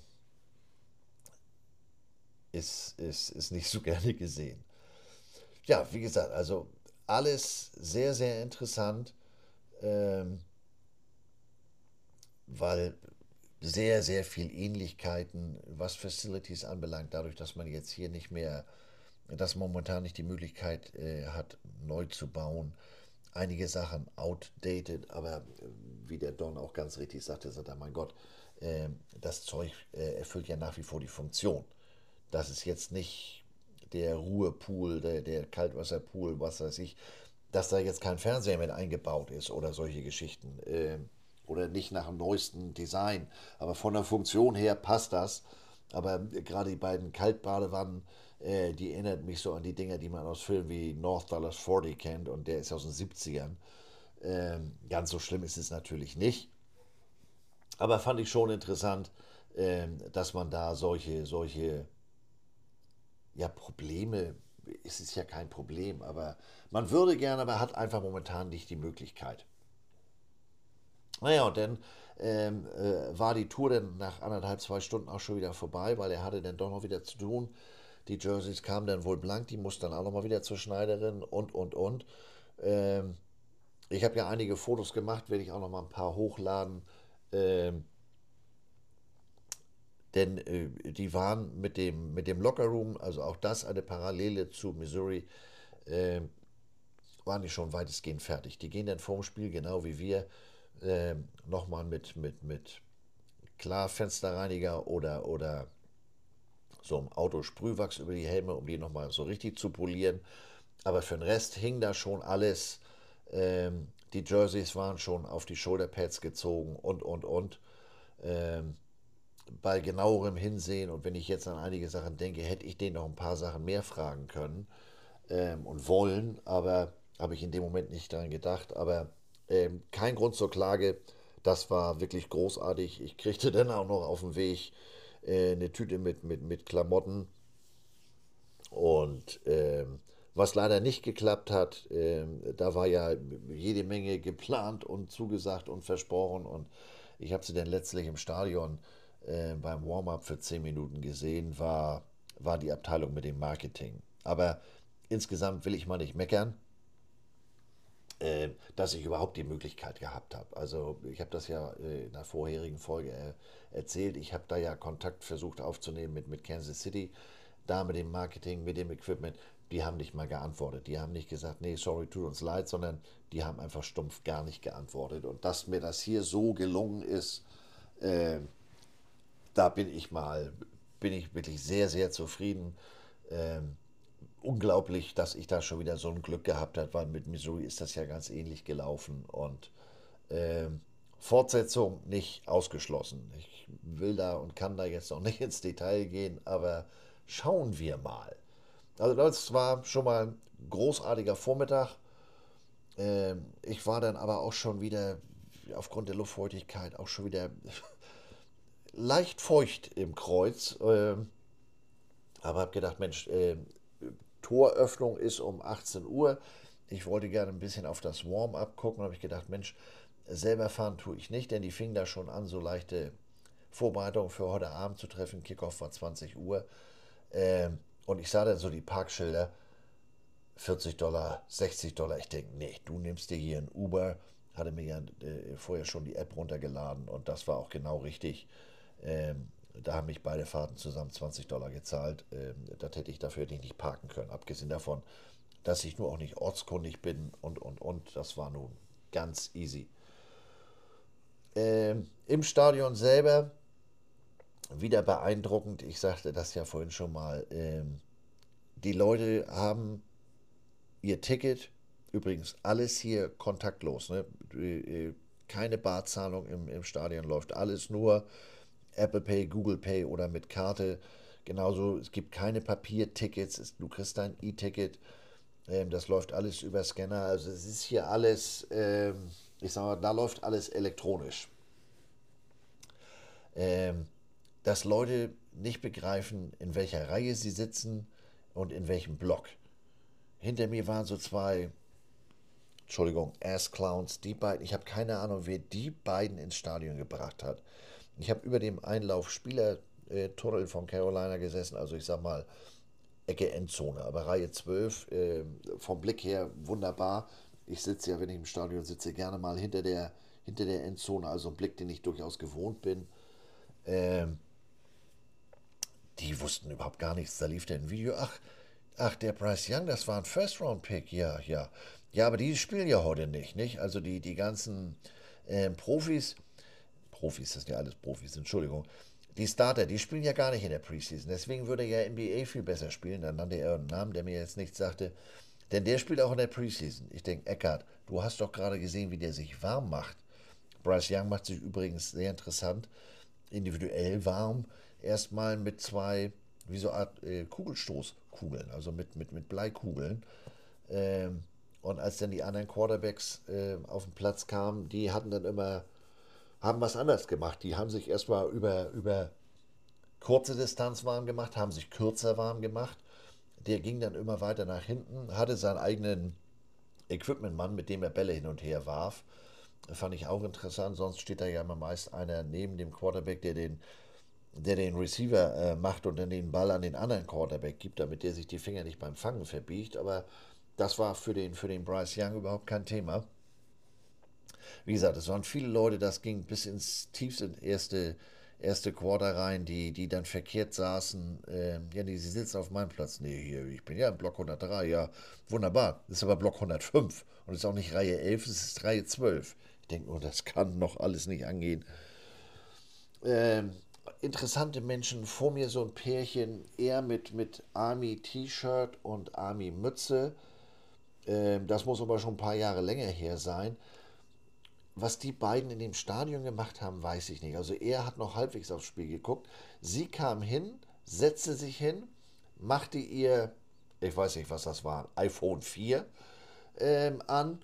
ist, ist, ist nicht so gerne gesehen. Ja, wie gesagt, also alles sehr, sehr interessant, ähm, weil sehr, sehr viel Ähnlichkeiten, was Facilities anbelangt, dadurch, dass man jetzt hier nicht mehr, dass man momentan nicht die Möglichkeit äh, hat, neu zu bauen. Einige Sachen outdated, aber äh, wie der Don auch ganz richtig sagte, sagt er, mein Gott, äh, das Zeug äh, erfüllt ja nach wie vor die Funktion. Das ist jetzt nicht der Ruhepool, der, der Kaltwasserpool, was weiß ich, dass da jetzt kein Fernseher mit eingebaut ist oder solche Geschichten. Äh, oder nicht nach dem neuesten Design. Aber von der Funktion her passt das. Aber gerade die beiden Kaltbadewannen, äh, die erinnert mich so an die Dinger, die man aus Filmen wie North Dallas vierzig kennt. Und der ist aus den siebzigern. Ähm, ganz so schlimm ist es natürlich nicht. Aber fand ich schon interessant, ähm, dass man da solche, solche ja, Probleme, es ist ja kein Problem, aber man würde gerne, aber hat einfach momentan nicht die Möglichkeit. Naja, und dann ähm, äh, war die Tour dann nach anderthalb, zwei Stunden auch schon wieder vorbei, weil er hatte dann doch noch wieder zu tun. Die Jerseys kamen dann wohl blank, die mussten dann auch nochmal wieder zur Schneiderin und, und, und. Ähm, Ich habe ja einige Fotos gemacht, werde ich auch nochmal ein paar hochladen. Ähm, denn äh, die waren mit dem, mit dem Lockerroom, also auch das eine Parallele zu Missouri, äh, waren die schon weitestgehend fertig. Die gehen dann vorm Spiel, genau wie wir, äh, nochmal mit, mit, mit klar Fensterreiniger oder, oder so einem Auto Sprühwachs über die Helme, um die nochmal so richtig zu polieren. Aber für den Rest hing da schon alles. Ähm, die Jerseys waren schon auf die Shoulderpads gezogen und, und, und. Ähm, bei genauerem Hinsehen und wenn ich jetzt an einige Sachen denke, hätte ich den noch ein paar Sachen mehr fragen können ähm, und wollen, aber habe ich in dem Moment nicht daran gedacht. Aber ähm, kein Grund zur Klage. Das war wirklich großartig. Ich kriegte dann auch noch auf dem Weg äh, eine Tüte mit, mit, mit Klamotten. Und ähm, was leider nicht geklappt hat, ähm, da war ja jede Menge geplant und zugesagt und versprochen. Und ich habe sie dann letztlich im Stadion äh, beim Warm-up für zehn Minuten gesehen, war, war die Abteilung mit dem Marketing. Aber insgesamt will ich mal nicht meckern, äh, dass ich überhaupt die Möglichkeit gehabt habe. Also ich habe das ja äh, in der vorherigen Folge äh, erzählt. Ich habe da ja Kontakt versucht aufzunehmen mit, mit Kansas City, da mit dem Marketing, mit dem Equipment. Die haben nicht mal geantwortet. Die haben nicht gesagt, nee, sorry, tut uns leid, sondern die haben einfach stumpf gar nicht geantwortet. Und dass mir das hier so gelungen ist, äh, da bin ich mal, bin ich wirklich sehr, sehr zufrieden. Ähm, unglaublich, dass ich da schon wieder so ein Glück gehabt habe, weil mit Missouri ist das ja ganz ähnlich gelaufen und ähm, Fortsetzung nicht ausgeschlossen. Ich will da und kann da jetzt noch nicht ins Detail gehen, aber schauen wir mal. Also das war schon mal ein großartiger Vormittag. Ähm, ich war dann aber auch schon wieder aufgrund der Luftfeuchtigkeit auch schon wieder leicht feucht im Kreuz. Ähm, aber habe gedacht, Mensch, äh, Toröffnung ist um achtzehn Uhr. Ich wollte gerne ein bisschen auf das Warm-up gucken. Habe ich gedacht, Mensch, selber fahren tue ich nicht, denn die fingen da schon an, so leichte Vorbereitungen für heute Abend zu treffen. Kickoff war zwanzig Uhr. Ähm, und ich sah dann so die Parkschilder, vierzig Dollar, sechzig Dollar. Ich denke, nee, du nimmst dir hier ein Uber. Hatte mir ja äh, vorher schon die App runtergeladen und das war auch genau richtig. Ähm, da haben mich beide Fahrten zusammen zwanzig Dollar gezahlt. Ähm, das hätte ich dafür nicht parken können. Abgesehen davon, dass ich nur auch nicht ortskundig bin und, und, und. Das war nun ganz easy. Ähm, Im Stadion selber wieder beeindruckend. Ich sagte das ja vorhin schon mal. Ähm, die Leute haben ihr Ticket, übrigens alles hier kontaktlos. Ne? Keine Barzahlung im, im Stadion läuft alles nur Apple Pay, Google Pay oder mit Karte. Genauso, es gibt keine Papiertickets, du kriegst dein E-Ticket, ähm, das läuft alles über Scanner. Also es ist hier alles, ähm, ich sag mal, da läuft alles elektronisch. Ähm, dass Leute nicht begreifen, in welcher Reihe sie sitzen und in welchem Block. Hinter mir waren so zwei, Entschuldigung, Ass-Clowns, die beiden, ich habe keine Ahnung, wer die beiden ins Stadion gebracht hat. Ich habe über dem Einlauf-Spieler-Tunnel von Carolina gesessen, also ich sag mal Ecke Endzone, aber Reihe zwölf, äh, vom Blick her wunderbar. Ich sitze ja, wenn ich im Stadion sitze, gerne mal hinter der, hinter der Endzone, also ein Blick, den ich durchaus gewohnt bin. Ähm, die wussten überhaupt gar nichts, da lief ein Video, ach, ach, der Bryce Young, das war ein First-Round-Pick, ja, ja. Ja, aber die spielen ja heute nicht, nicht? Also die, die ganzen ähm, Profis, Profis, das sind ja alles Profis, Entschuldigung. Die Starter, die spielen ja gar nicht in der Preseason. Deswegen würde er ja N B A viel besser spielen. Dann nannte er einen Namen, der mir jetzt nichts sagte. Denn der spielt auch in der Preseason. Ich denke, Eckart, du hast doch gerade gesehen, wie der sich warm macht. Bryce Young macht sich übrigens sehr interessant, individuell warm. Erstmal mit zwei, wie so eine Art äh, Kugelstoßkugeln, also mit, mit, mit Bleikugeln. Ähm, und als dann die anderen Quarterbacks äh, auf den Platz kamen, die hatten dann immer haben was anders gemacht. Die haben sich erstmal über, über kurze Distanz warm gemacht, haben sich kürzer warm gemacht. Der ging dann immer weiter nach hinten, hatte seinen eigenen Equipmentmann, mit dem er Bälle hin und her warf. Fand ich auch interessant, sonst steht da ja immer meist einer neben dem Quarterback, der den, der den Receiver äh, macht und dann den Ball an den anderen Quarterback gibt, damit der sich die Finger nicht beim Fangen verbiegt. Aber das war für den, für den Bryce Young überhaupt kein Thema. Wie gesagt, es waren viele Leute, das ging bis ins tiefste erste, erste Quarter rein, die, die dann verkehrt saßen. Ähm, ja, nee, sie sitzen auf meinem Platz. Nee, hier, ich bin ja im Block hundertdrei. Ja, wunderbar. Das ist aber Block hundertfünf. Und es ist auch nicht Reihe elf, es ist Reihe zwölf. Ich denke nur, das kann noch alles nicht angehen. Ähm, interessante Menschen. Vor mir so ein Pärchen, er mit, mit Army-T-Shirt und Army-Mütze. Ähm, das muss aber schon ein paar Jahre länger her sein. Was die beiden in dem Stadion gemacht haben, weiß ich nicht. Also er hat noch halbwegs aufs Spiel geguckt. Sie kam hin, setzte sich hin, machte ihr, ich weiß nicht, was das war, iPhone vier ähm, an,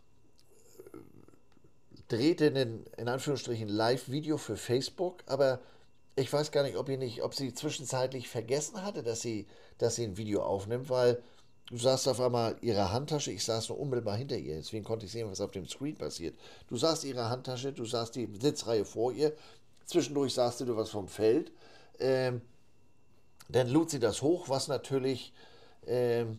drehte einen, in Anführungsstrichen, Live-Video für Facebook, aber ich weiß gar nicht, ob, ihr nicht, ob sie zwischenzeitlich vergessen hatte, dass sie, dass sie ein Video aufnimmt, weil du sahst auf einmal ihre Handtasche, ich saß nur unmittelbar hinter ihr, deswegen konnte ich sehen, was auf dem Screen passiert. Du sahst ihre Handtasche, du sahst die Sitzreihe vor ihr, zwischendurch sahst du was vom Feld, ähm, dann lud sie das hoch, was natürlich ähm,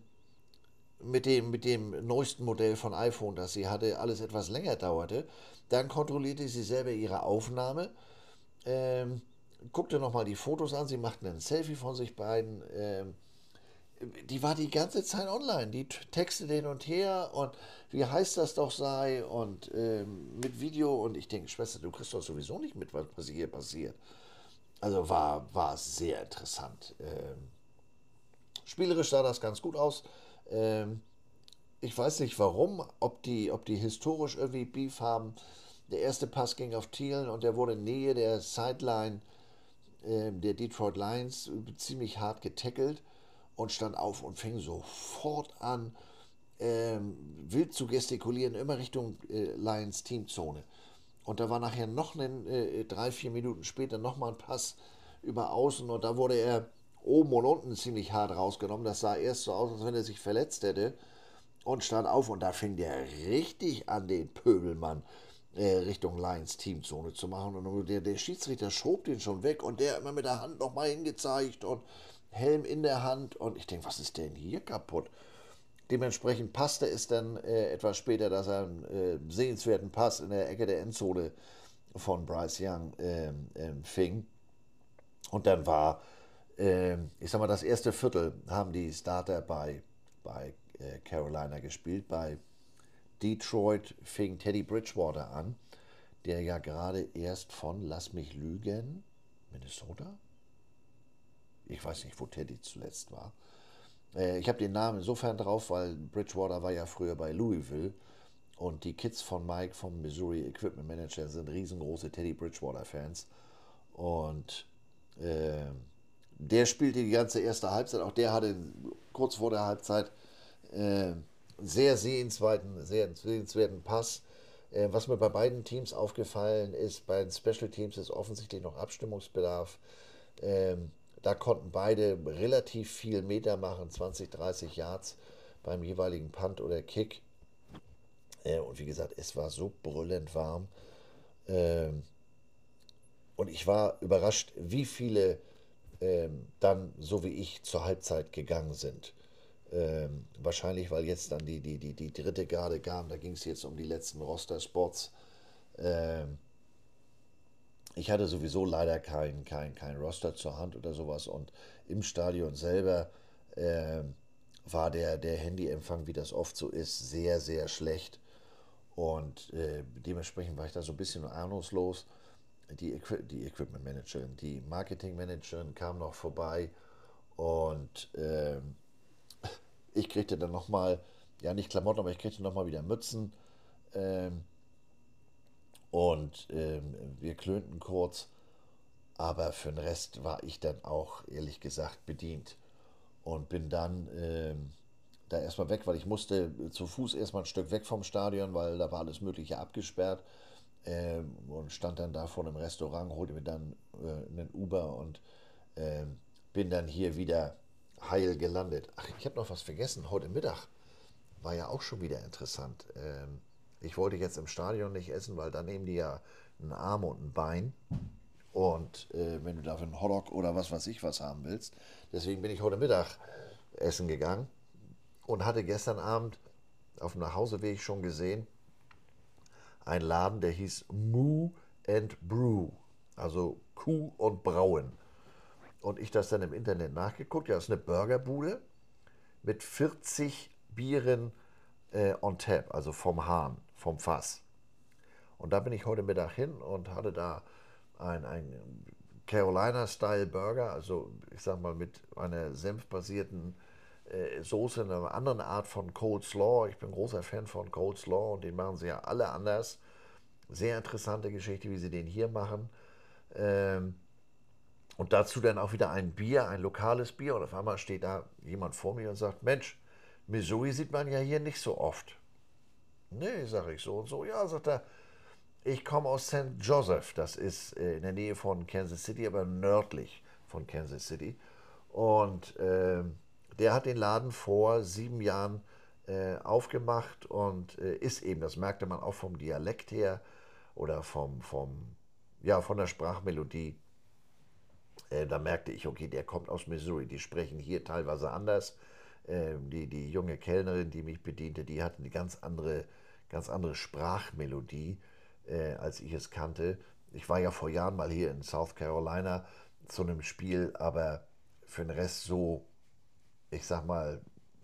mit dem, mit dem neuesten Modell von iPhone, das sie hatte, alles etwas länger dauerte. Dann kontrollierte sie selber ihre Aufnahme, ähm, guckte nochmal die Fotos an, sie machten ein Selfie von sich beiden. Ähm, die war die ganze Zeit online, die textet hin und her und wie heiß das doch sei und ähm, mit Video und ich denke, Schwester, du kriegst doch sowieso nicht mit, was hier passiert. Also war, war sehr interessant. Ähm, spielerisch sah das ganz gut aus. Ähm, ich weiß nicht warum, ob die, ob die historisch irgendwie Beef haben. Der erste Pass ging auf Thielen und der wurde in Nähe der Sideline ähm, der Detroit Lions ziemlich hart getackelt und stand auf und fing sofort an, ähm, wild zu gestikulieren, immer Richtung äh, Lions Teamzone. Und da war nachher noch einen, äh, drei, vier Minuten später nochmal ein Pass über Außen und da wurde er oben und unten ziemlich hart rausgenommen. Das sah erst so aus, als wenn er sich verletzt hätte und stand auf und da fing der richtig an, den Pöbelmann äh, Richtung Lions Teamzone zu machen. Und der, der Schiedsrichter schob den schon weg und der immer mit der Hand nochmal hingezeigt und Helm in der Hand. Und ich denke, was ist denn hier kaputt? Dementsprechend passte es dann äh, etwas später, dass er einen äh, sehenswerten Pass in der Ecke der Endzone von Bryce Young ähm, ähm, fing. Und dann war, ähm, ich sag mal, das erste Viertel haben die Starter bei, bei äh, Carolina gespielt. Bei Detroit fing Teddy Bridgewater an, der ja gerade erst von, lass mich lügen, Minnesota? Ich weiß nicht, wo Teddy zuletzt war. Äh, ich habe den Namen insofern drauf, weil Bridgewater war ja früher bei Louisville und die Kids von Mike vom Missouri Equipment Manager sind riesengroße Teddy Bridgewater-Fans. Und äh, der spielte die ganze erste Halbzeit. Auch der hatte kurz vor der Halbzeit äh, sehr sehenswerten, sehr sehenswerten Pass. Äh, was mir bei beiden Teams aufgefallen ist, bei den Special Teams ist offensichtlich noch Abstimmungsbedarf. Ähm, da konnten beide relativ viel Meter machen, zwanzig, dreißig Yards beim jeweiligen Punt oder Kick. Äh, und wie gesagt, es war so brüllend warm. Ähm, und ich war überrascht, wie viele ähm, dann, so wie ich, zur Halbzeit gegangen sind. Ähm, wahrscheinlich, weil jetzt dann die, die, die, die dritte Garde kam. Da ging es jetzt um die letzten Roster-Spots. Ähm, ich hatte sowieso leider kein, kein, kein Roster zur Hand oder sowas. Und im Stadion selber ähm, war der, der Handyempfang, wie das oft so ist, sehr, sehr schlecht. Und äh, dementsprechend war ich da so ein bisschen ahnungslos. Die, Equi die Equipment Managerin, die Marketing Managerin kam noch vorbei und ähm, ich kriegte dann nochmal, ja nicht Klamotten, aber ich kriegte nochmal wieder Mützen ähm, und ähm, wir klönten kurz, aber für den Rest war ich dann auch ehrlich gesagt bedient und bin dann ähm, da erstmal weg, weil ich musste zu Fuß erstmal ein Stück weg vom Stadion, weil da war alles Mögliche abgesperrt ähm, und stand dann da vor einem Restaurant, holte mir dann äh, einen Uber und ähm, bin dann hier wieder heil gelandet. Ach, ich habe noch was vergessen. Heute Mittag war ja auch schon wieder interessant. Ähm, ich wollte jetzt im Stadion nicht essen, weil da nehmen die ja einen Arm und ein Bein. Und äh, wenn du dafür einen Hotdog oder was weiß ich was haben willst. Deswegen bin ich heute Mittag essen gegangen und hatte gestern Abend auf dem Nachhauseweg schon gesehen, ein Laden, der hieß Moo and Brew. Also Kuh und Brauen. Und ich das dann im Internet nachgeguckt. Ja, das ist eine Burgerbude mit vierzig Bieren äh, on tap, also vom Hahn, vom Fass. Und da bin ich heute Mittag hin und hatte da ein, ein Carolina-Style-Burger, also ich sag mal mit einer senfbasierten äh, Soße, einer anderen Art von Coleslaw. Ich bin großer Fan von Coleslaw und den machen sie ja alle anders. Sehr interessante Geschichte, wie sie den hier machen. Ähm, und dazu dann auch wieder ein Bier, ein lokales Bier. Und auf einmal steht da jemand vor mir und sagt, Mensch, Missouri sieht man ja hier nicht so oft. Nee, sage ich so und so. Ja, sagt er, ich komme aus Saint Joseph, das ist äh, in der Nähe von Kansas City, aber nördlich von Kansas City. Und äh, der hat den Laden vor sieben Jahren äh, aufgemacht und äh, ist eben, das merkte man auch vom Dialekt her oder vom, vom, ja, von der Sprachmelodie. Äh, da merkte ich, okay, der kommt aus Missouri, die sprechen hier teilweise anders. Äh, die, die junge Kellnerin, die mich bediente, die hatte eine ganz andere, ganz andere Sprachmelodie, äh, als ich es kannte. Ich war ja vor Jahren mal hier in South Carolina zu einem Spiel, aber für den Rest so, ich sag mal,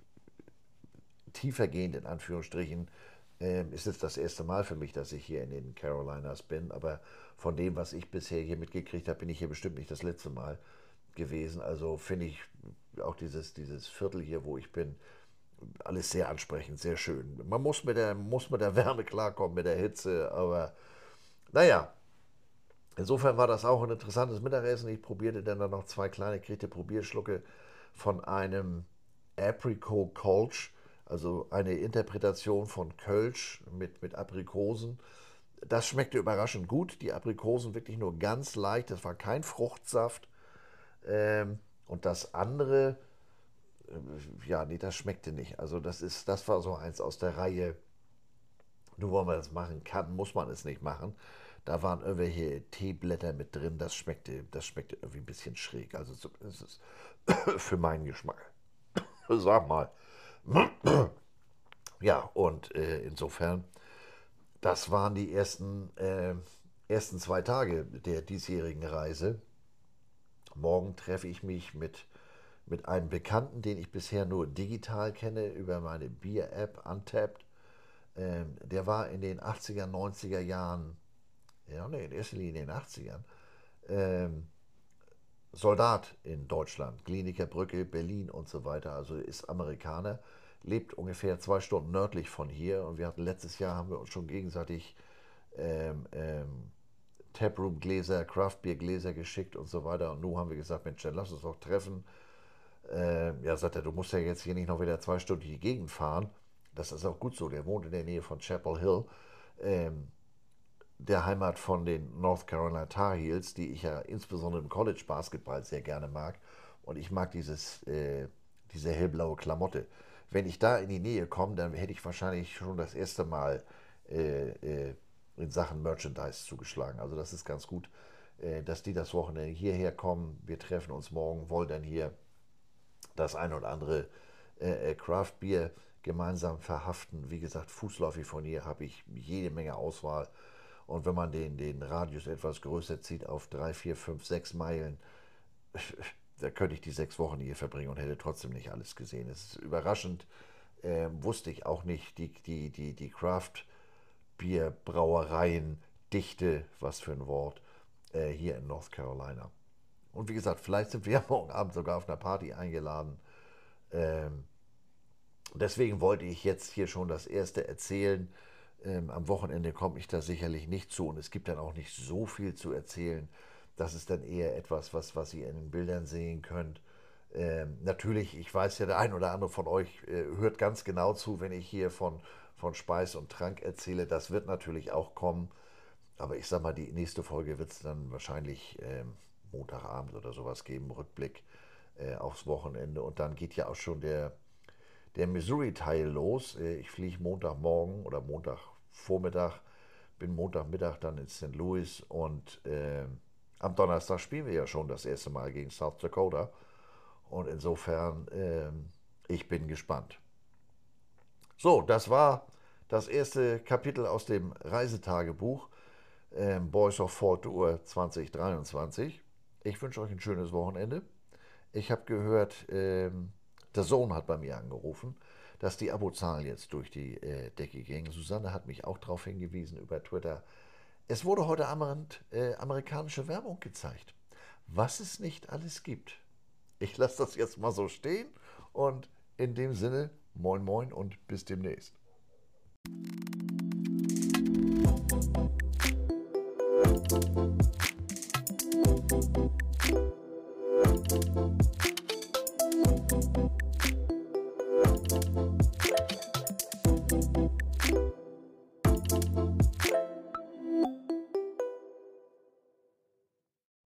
tiefergehend in Anführungsstrichen, ähm, ist es das erste Mal für mich, dass ich hier in den Carolinas bin. Aber von dem, was ich bisher hier mitgekriegt habe, bin ich hier bestimmt nicht das letzte Mal gewesen. Also finde ich auch dieses, dieses Viertel hier, wo ich bin, alles sehr ansprechend, sehr schön. Man muss mit der, muss mit der Wärme klarkommen, mit der Hitze, aber naja, insofern war das auch ein interessantes Mittagessen. Ich probierte dann noch zwei kleine, kriegte Probierschlucke von einem Apricot Kolsch, also eine Interpretation von Kölsch mit, mit Aprikosen. Das schmeckte überraschend gut. Die Aprikosen wirklich nur ganz leicht. Das war kein Fruchtsaft. Ähm, und das andere, äh, ja, nee, das schmeckte nicht. Also das ist, das war so eins aus der Reihe. Nur weil man das machen kann, muss man es nicht machen. Da waren irgendwelche Teeblätter mit drin. Das schmeckte, das schmeckte irgendwie ein bisschen schräg. Also zumindest für meinen Geschmack. Sag mal. Ja, und äh, insofern, das waren die ersten, äh, ersten zwei Tage der diesjährigen Reise. Morgen treffe ich mich mit, mit einem Bekannten, den ich bisher nur digital kenne, über meine Bier-App Untapped. Ähm, der war in den achtziger, neunziger Jahren, ja, nee, in erster Linie in den achtzigern, ähm, Soldat in Deutschland, Glienicke Brücke, Berlin und so weiter, also ist Amerikaner, lebt ungefähr zwei Stunden nördlich von hier und wir hatten letztes Jahr, haben wir uns schon gegenseitig ähm, ähm, Taproom-Gläser, Craft-Bier-Gläser geschickt und so weiter und nun haben wir gesagt, Mensch, dann lass uns doch treffen. Ähm, ja, sagt er, du musst ja jetzt hier nicht noch wieder zwei Stunden in die Gegend fahren. Das ist auch gut so, der wohnt in der Nähe von Chapel Hill. Ähm, der Heimat von den North Carolina Tar Heels, die ich ja insbesondere im College Basketball sehr gerne mag. Und ich mag dieses, äh, diese hellblaue Klamotte. Wenn ich da in die Nähe komme, dann hätte ich wahrscheinlich schon das erste Mal äh, äh, in Sachen Merchandise zugeschlagen. Also das ist ganz gut, äh, dass die das Wochenende hierher kommen. Wir treffen uns morgen, wollen dann hier das ein oder andere äh, Craft Beer gemeinsam verhaften. Wie gesagt, fußläufig von hier habe ich jede Menge Auswahl. Und wenn man den, den Radius etwas größer zieht auf drei, vier, fünf, sechs Meilen, da könnte ich die sechs Wochen hier verbringen und hätte trotzdem nicht alles gesehen. Es ist überraschend, äh, wusste ich auch nicht, die, die, die, die Craft-Bier-Brauereien, Dichte, was für ein Wort, äh, hier in North Carolina. Und wie gesagt, vielleicht sind wir ja morgen Abend sogar auf einer Party eingeladen. Ähm, deswegen wollte ich jetzt hier schon das erste erzählen. Ähm, am Wochenende komme ich da sicherlich nicht zu und es gibt dann auch nicht so viel zu erzählen. Das ist dann eher etwas, was, was ihr in den Bildern sehen könnt. Ähm, natürlich, ich weiß ja, der ein oder andere von euch äh, hört ganz genau zu, wenn ich hier von, von Speis und Trank erzähle. Das wird natürlich auch kommen. Aber ich sag mal, die nächste Folge wird es dann wahrscheinlich ähm, Montagabend oder sowas geben, Rückblick äh, aufs Wochenende. Und dann geht ja auch schon der, der Missouri-Teil los. Äh, ich fliege Montagmorgen oder Montagvormittag, bin Montagmittag dann in Saint Louis und äh, am Donnerstag spielen wir ja schon das erste Mal gegen South Dakota. Und insofern, äh, ich bin gespannt. So, das war das erste Kapitel aus dem Reisetagebuch. ähm, Boys of Fort Tour zwanzig dreiundzwanzig. Ich wünsche euch ein schönes Wochenende. Ich habe gehört, ähm, der Sohn hat bei mir angerufen, dass die Abozahlen jetzt durch die äh, Decke gingen. Susanne hat mich auch darauf hingewiesen über Twitter. Es wurde heute Abend äh, amerikanische Werbung gezeigt. Was es nicht alles gibt. Ich lasse das jetzt mal so stehen und in dem Sinne, moin moin und bis demnächst. Thank you.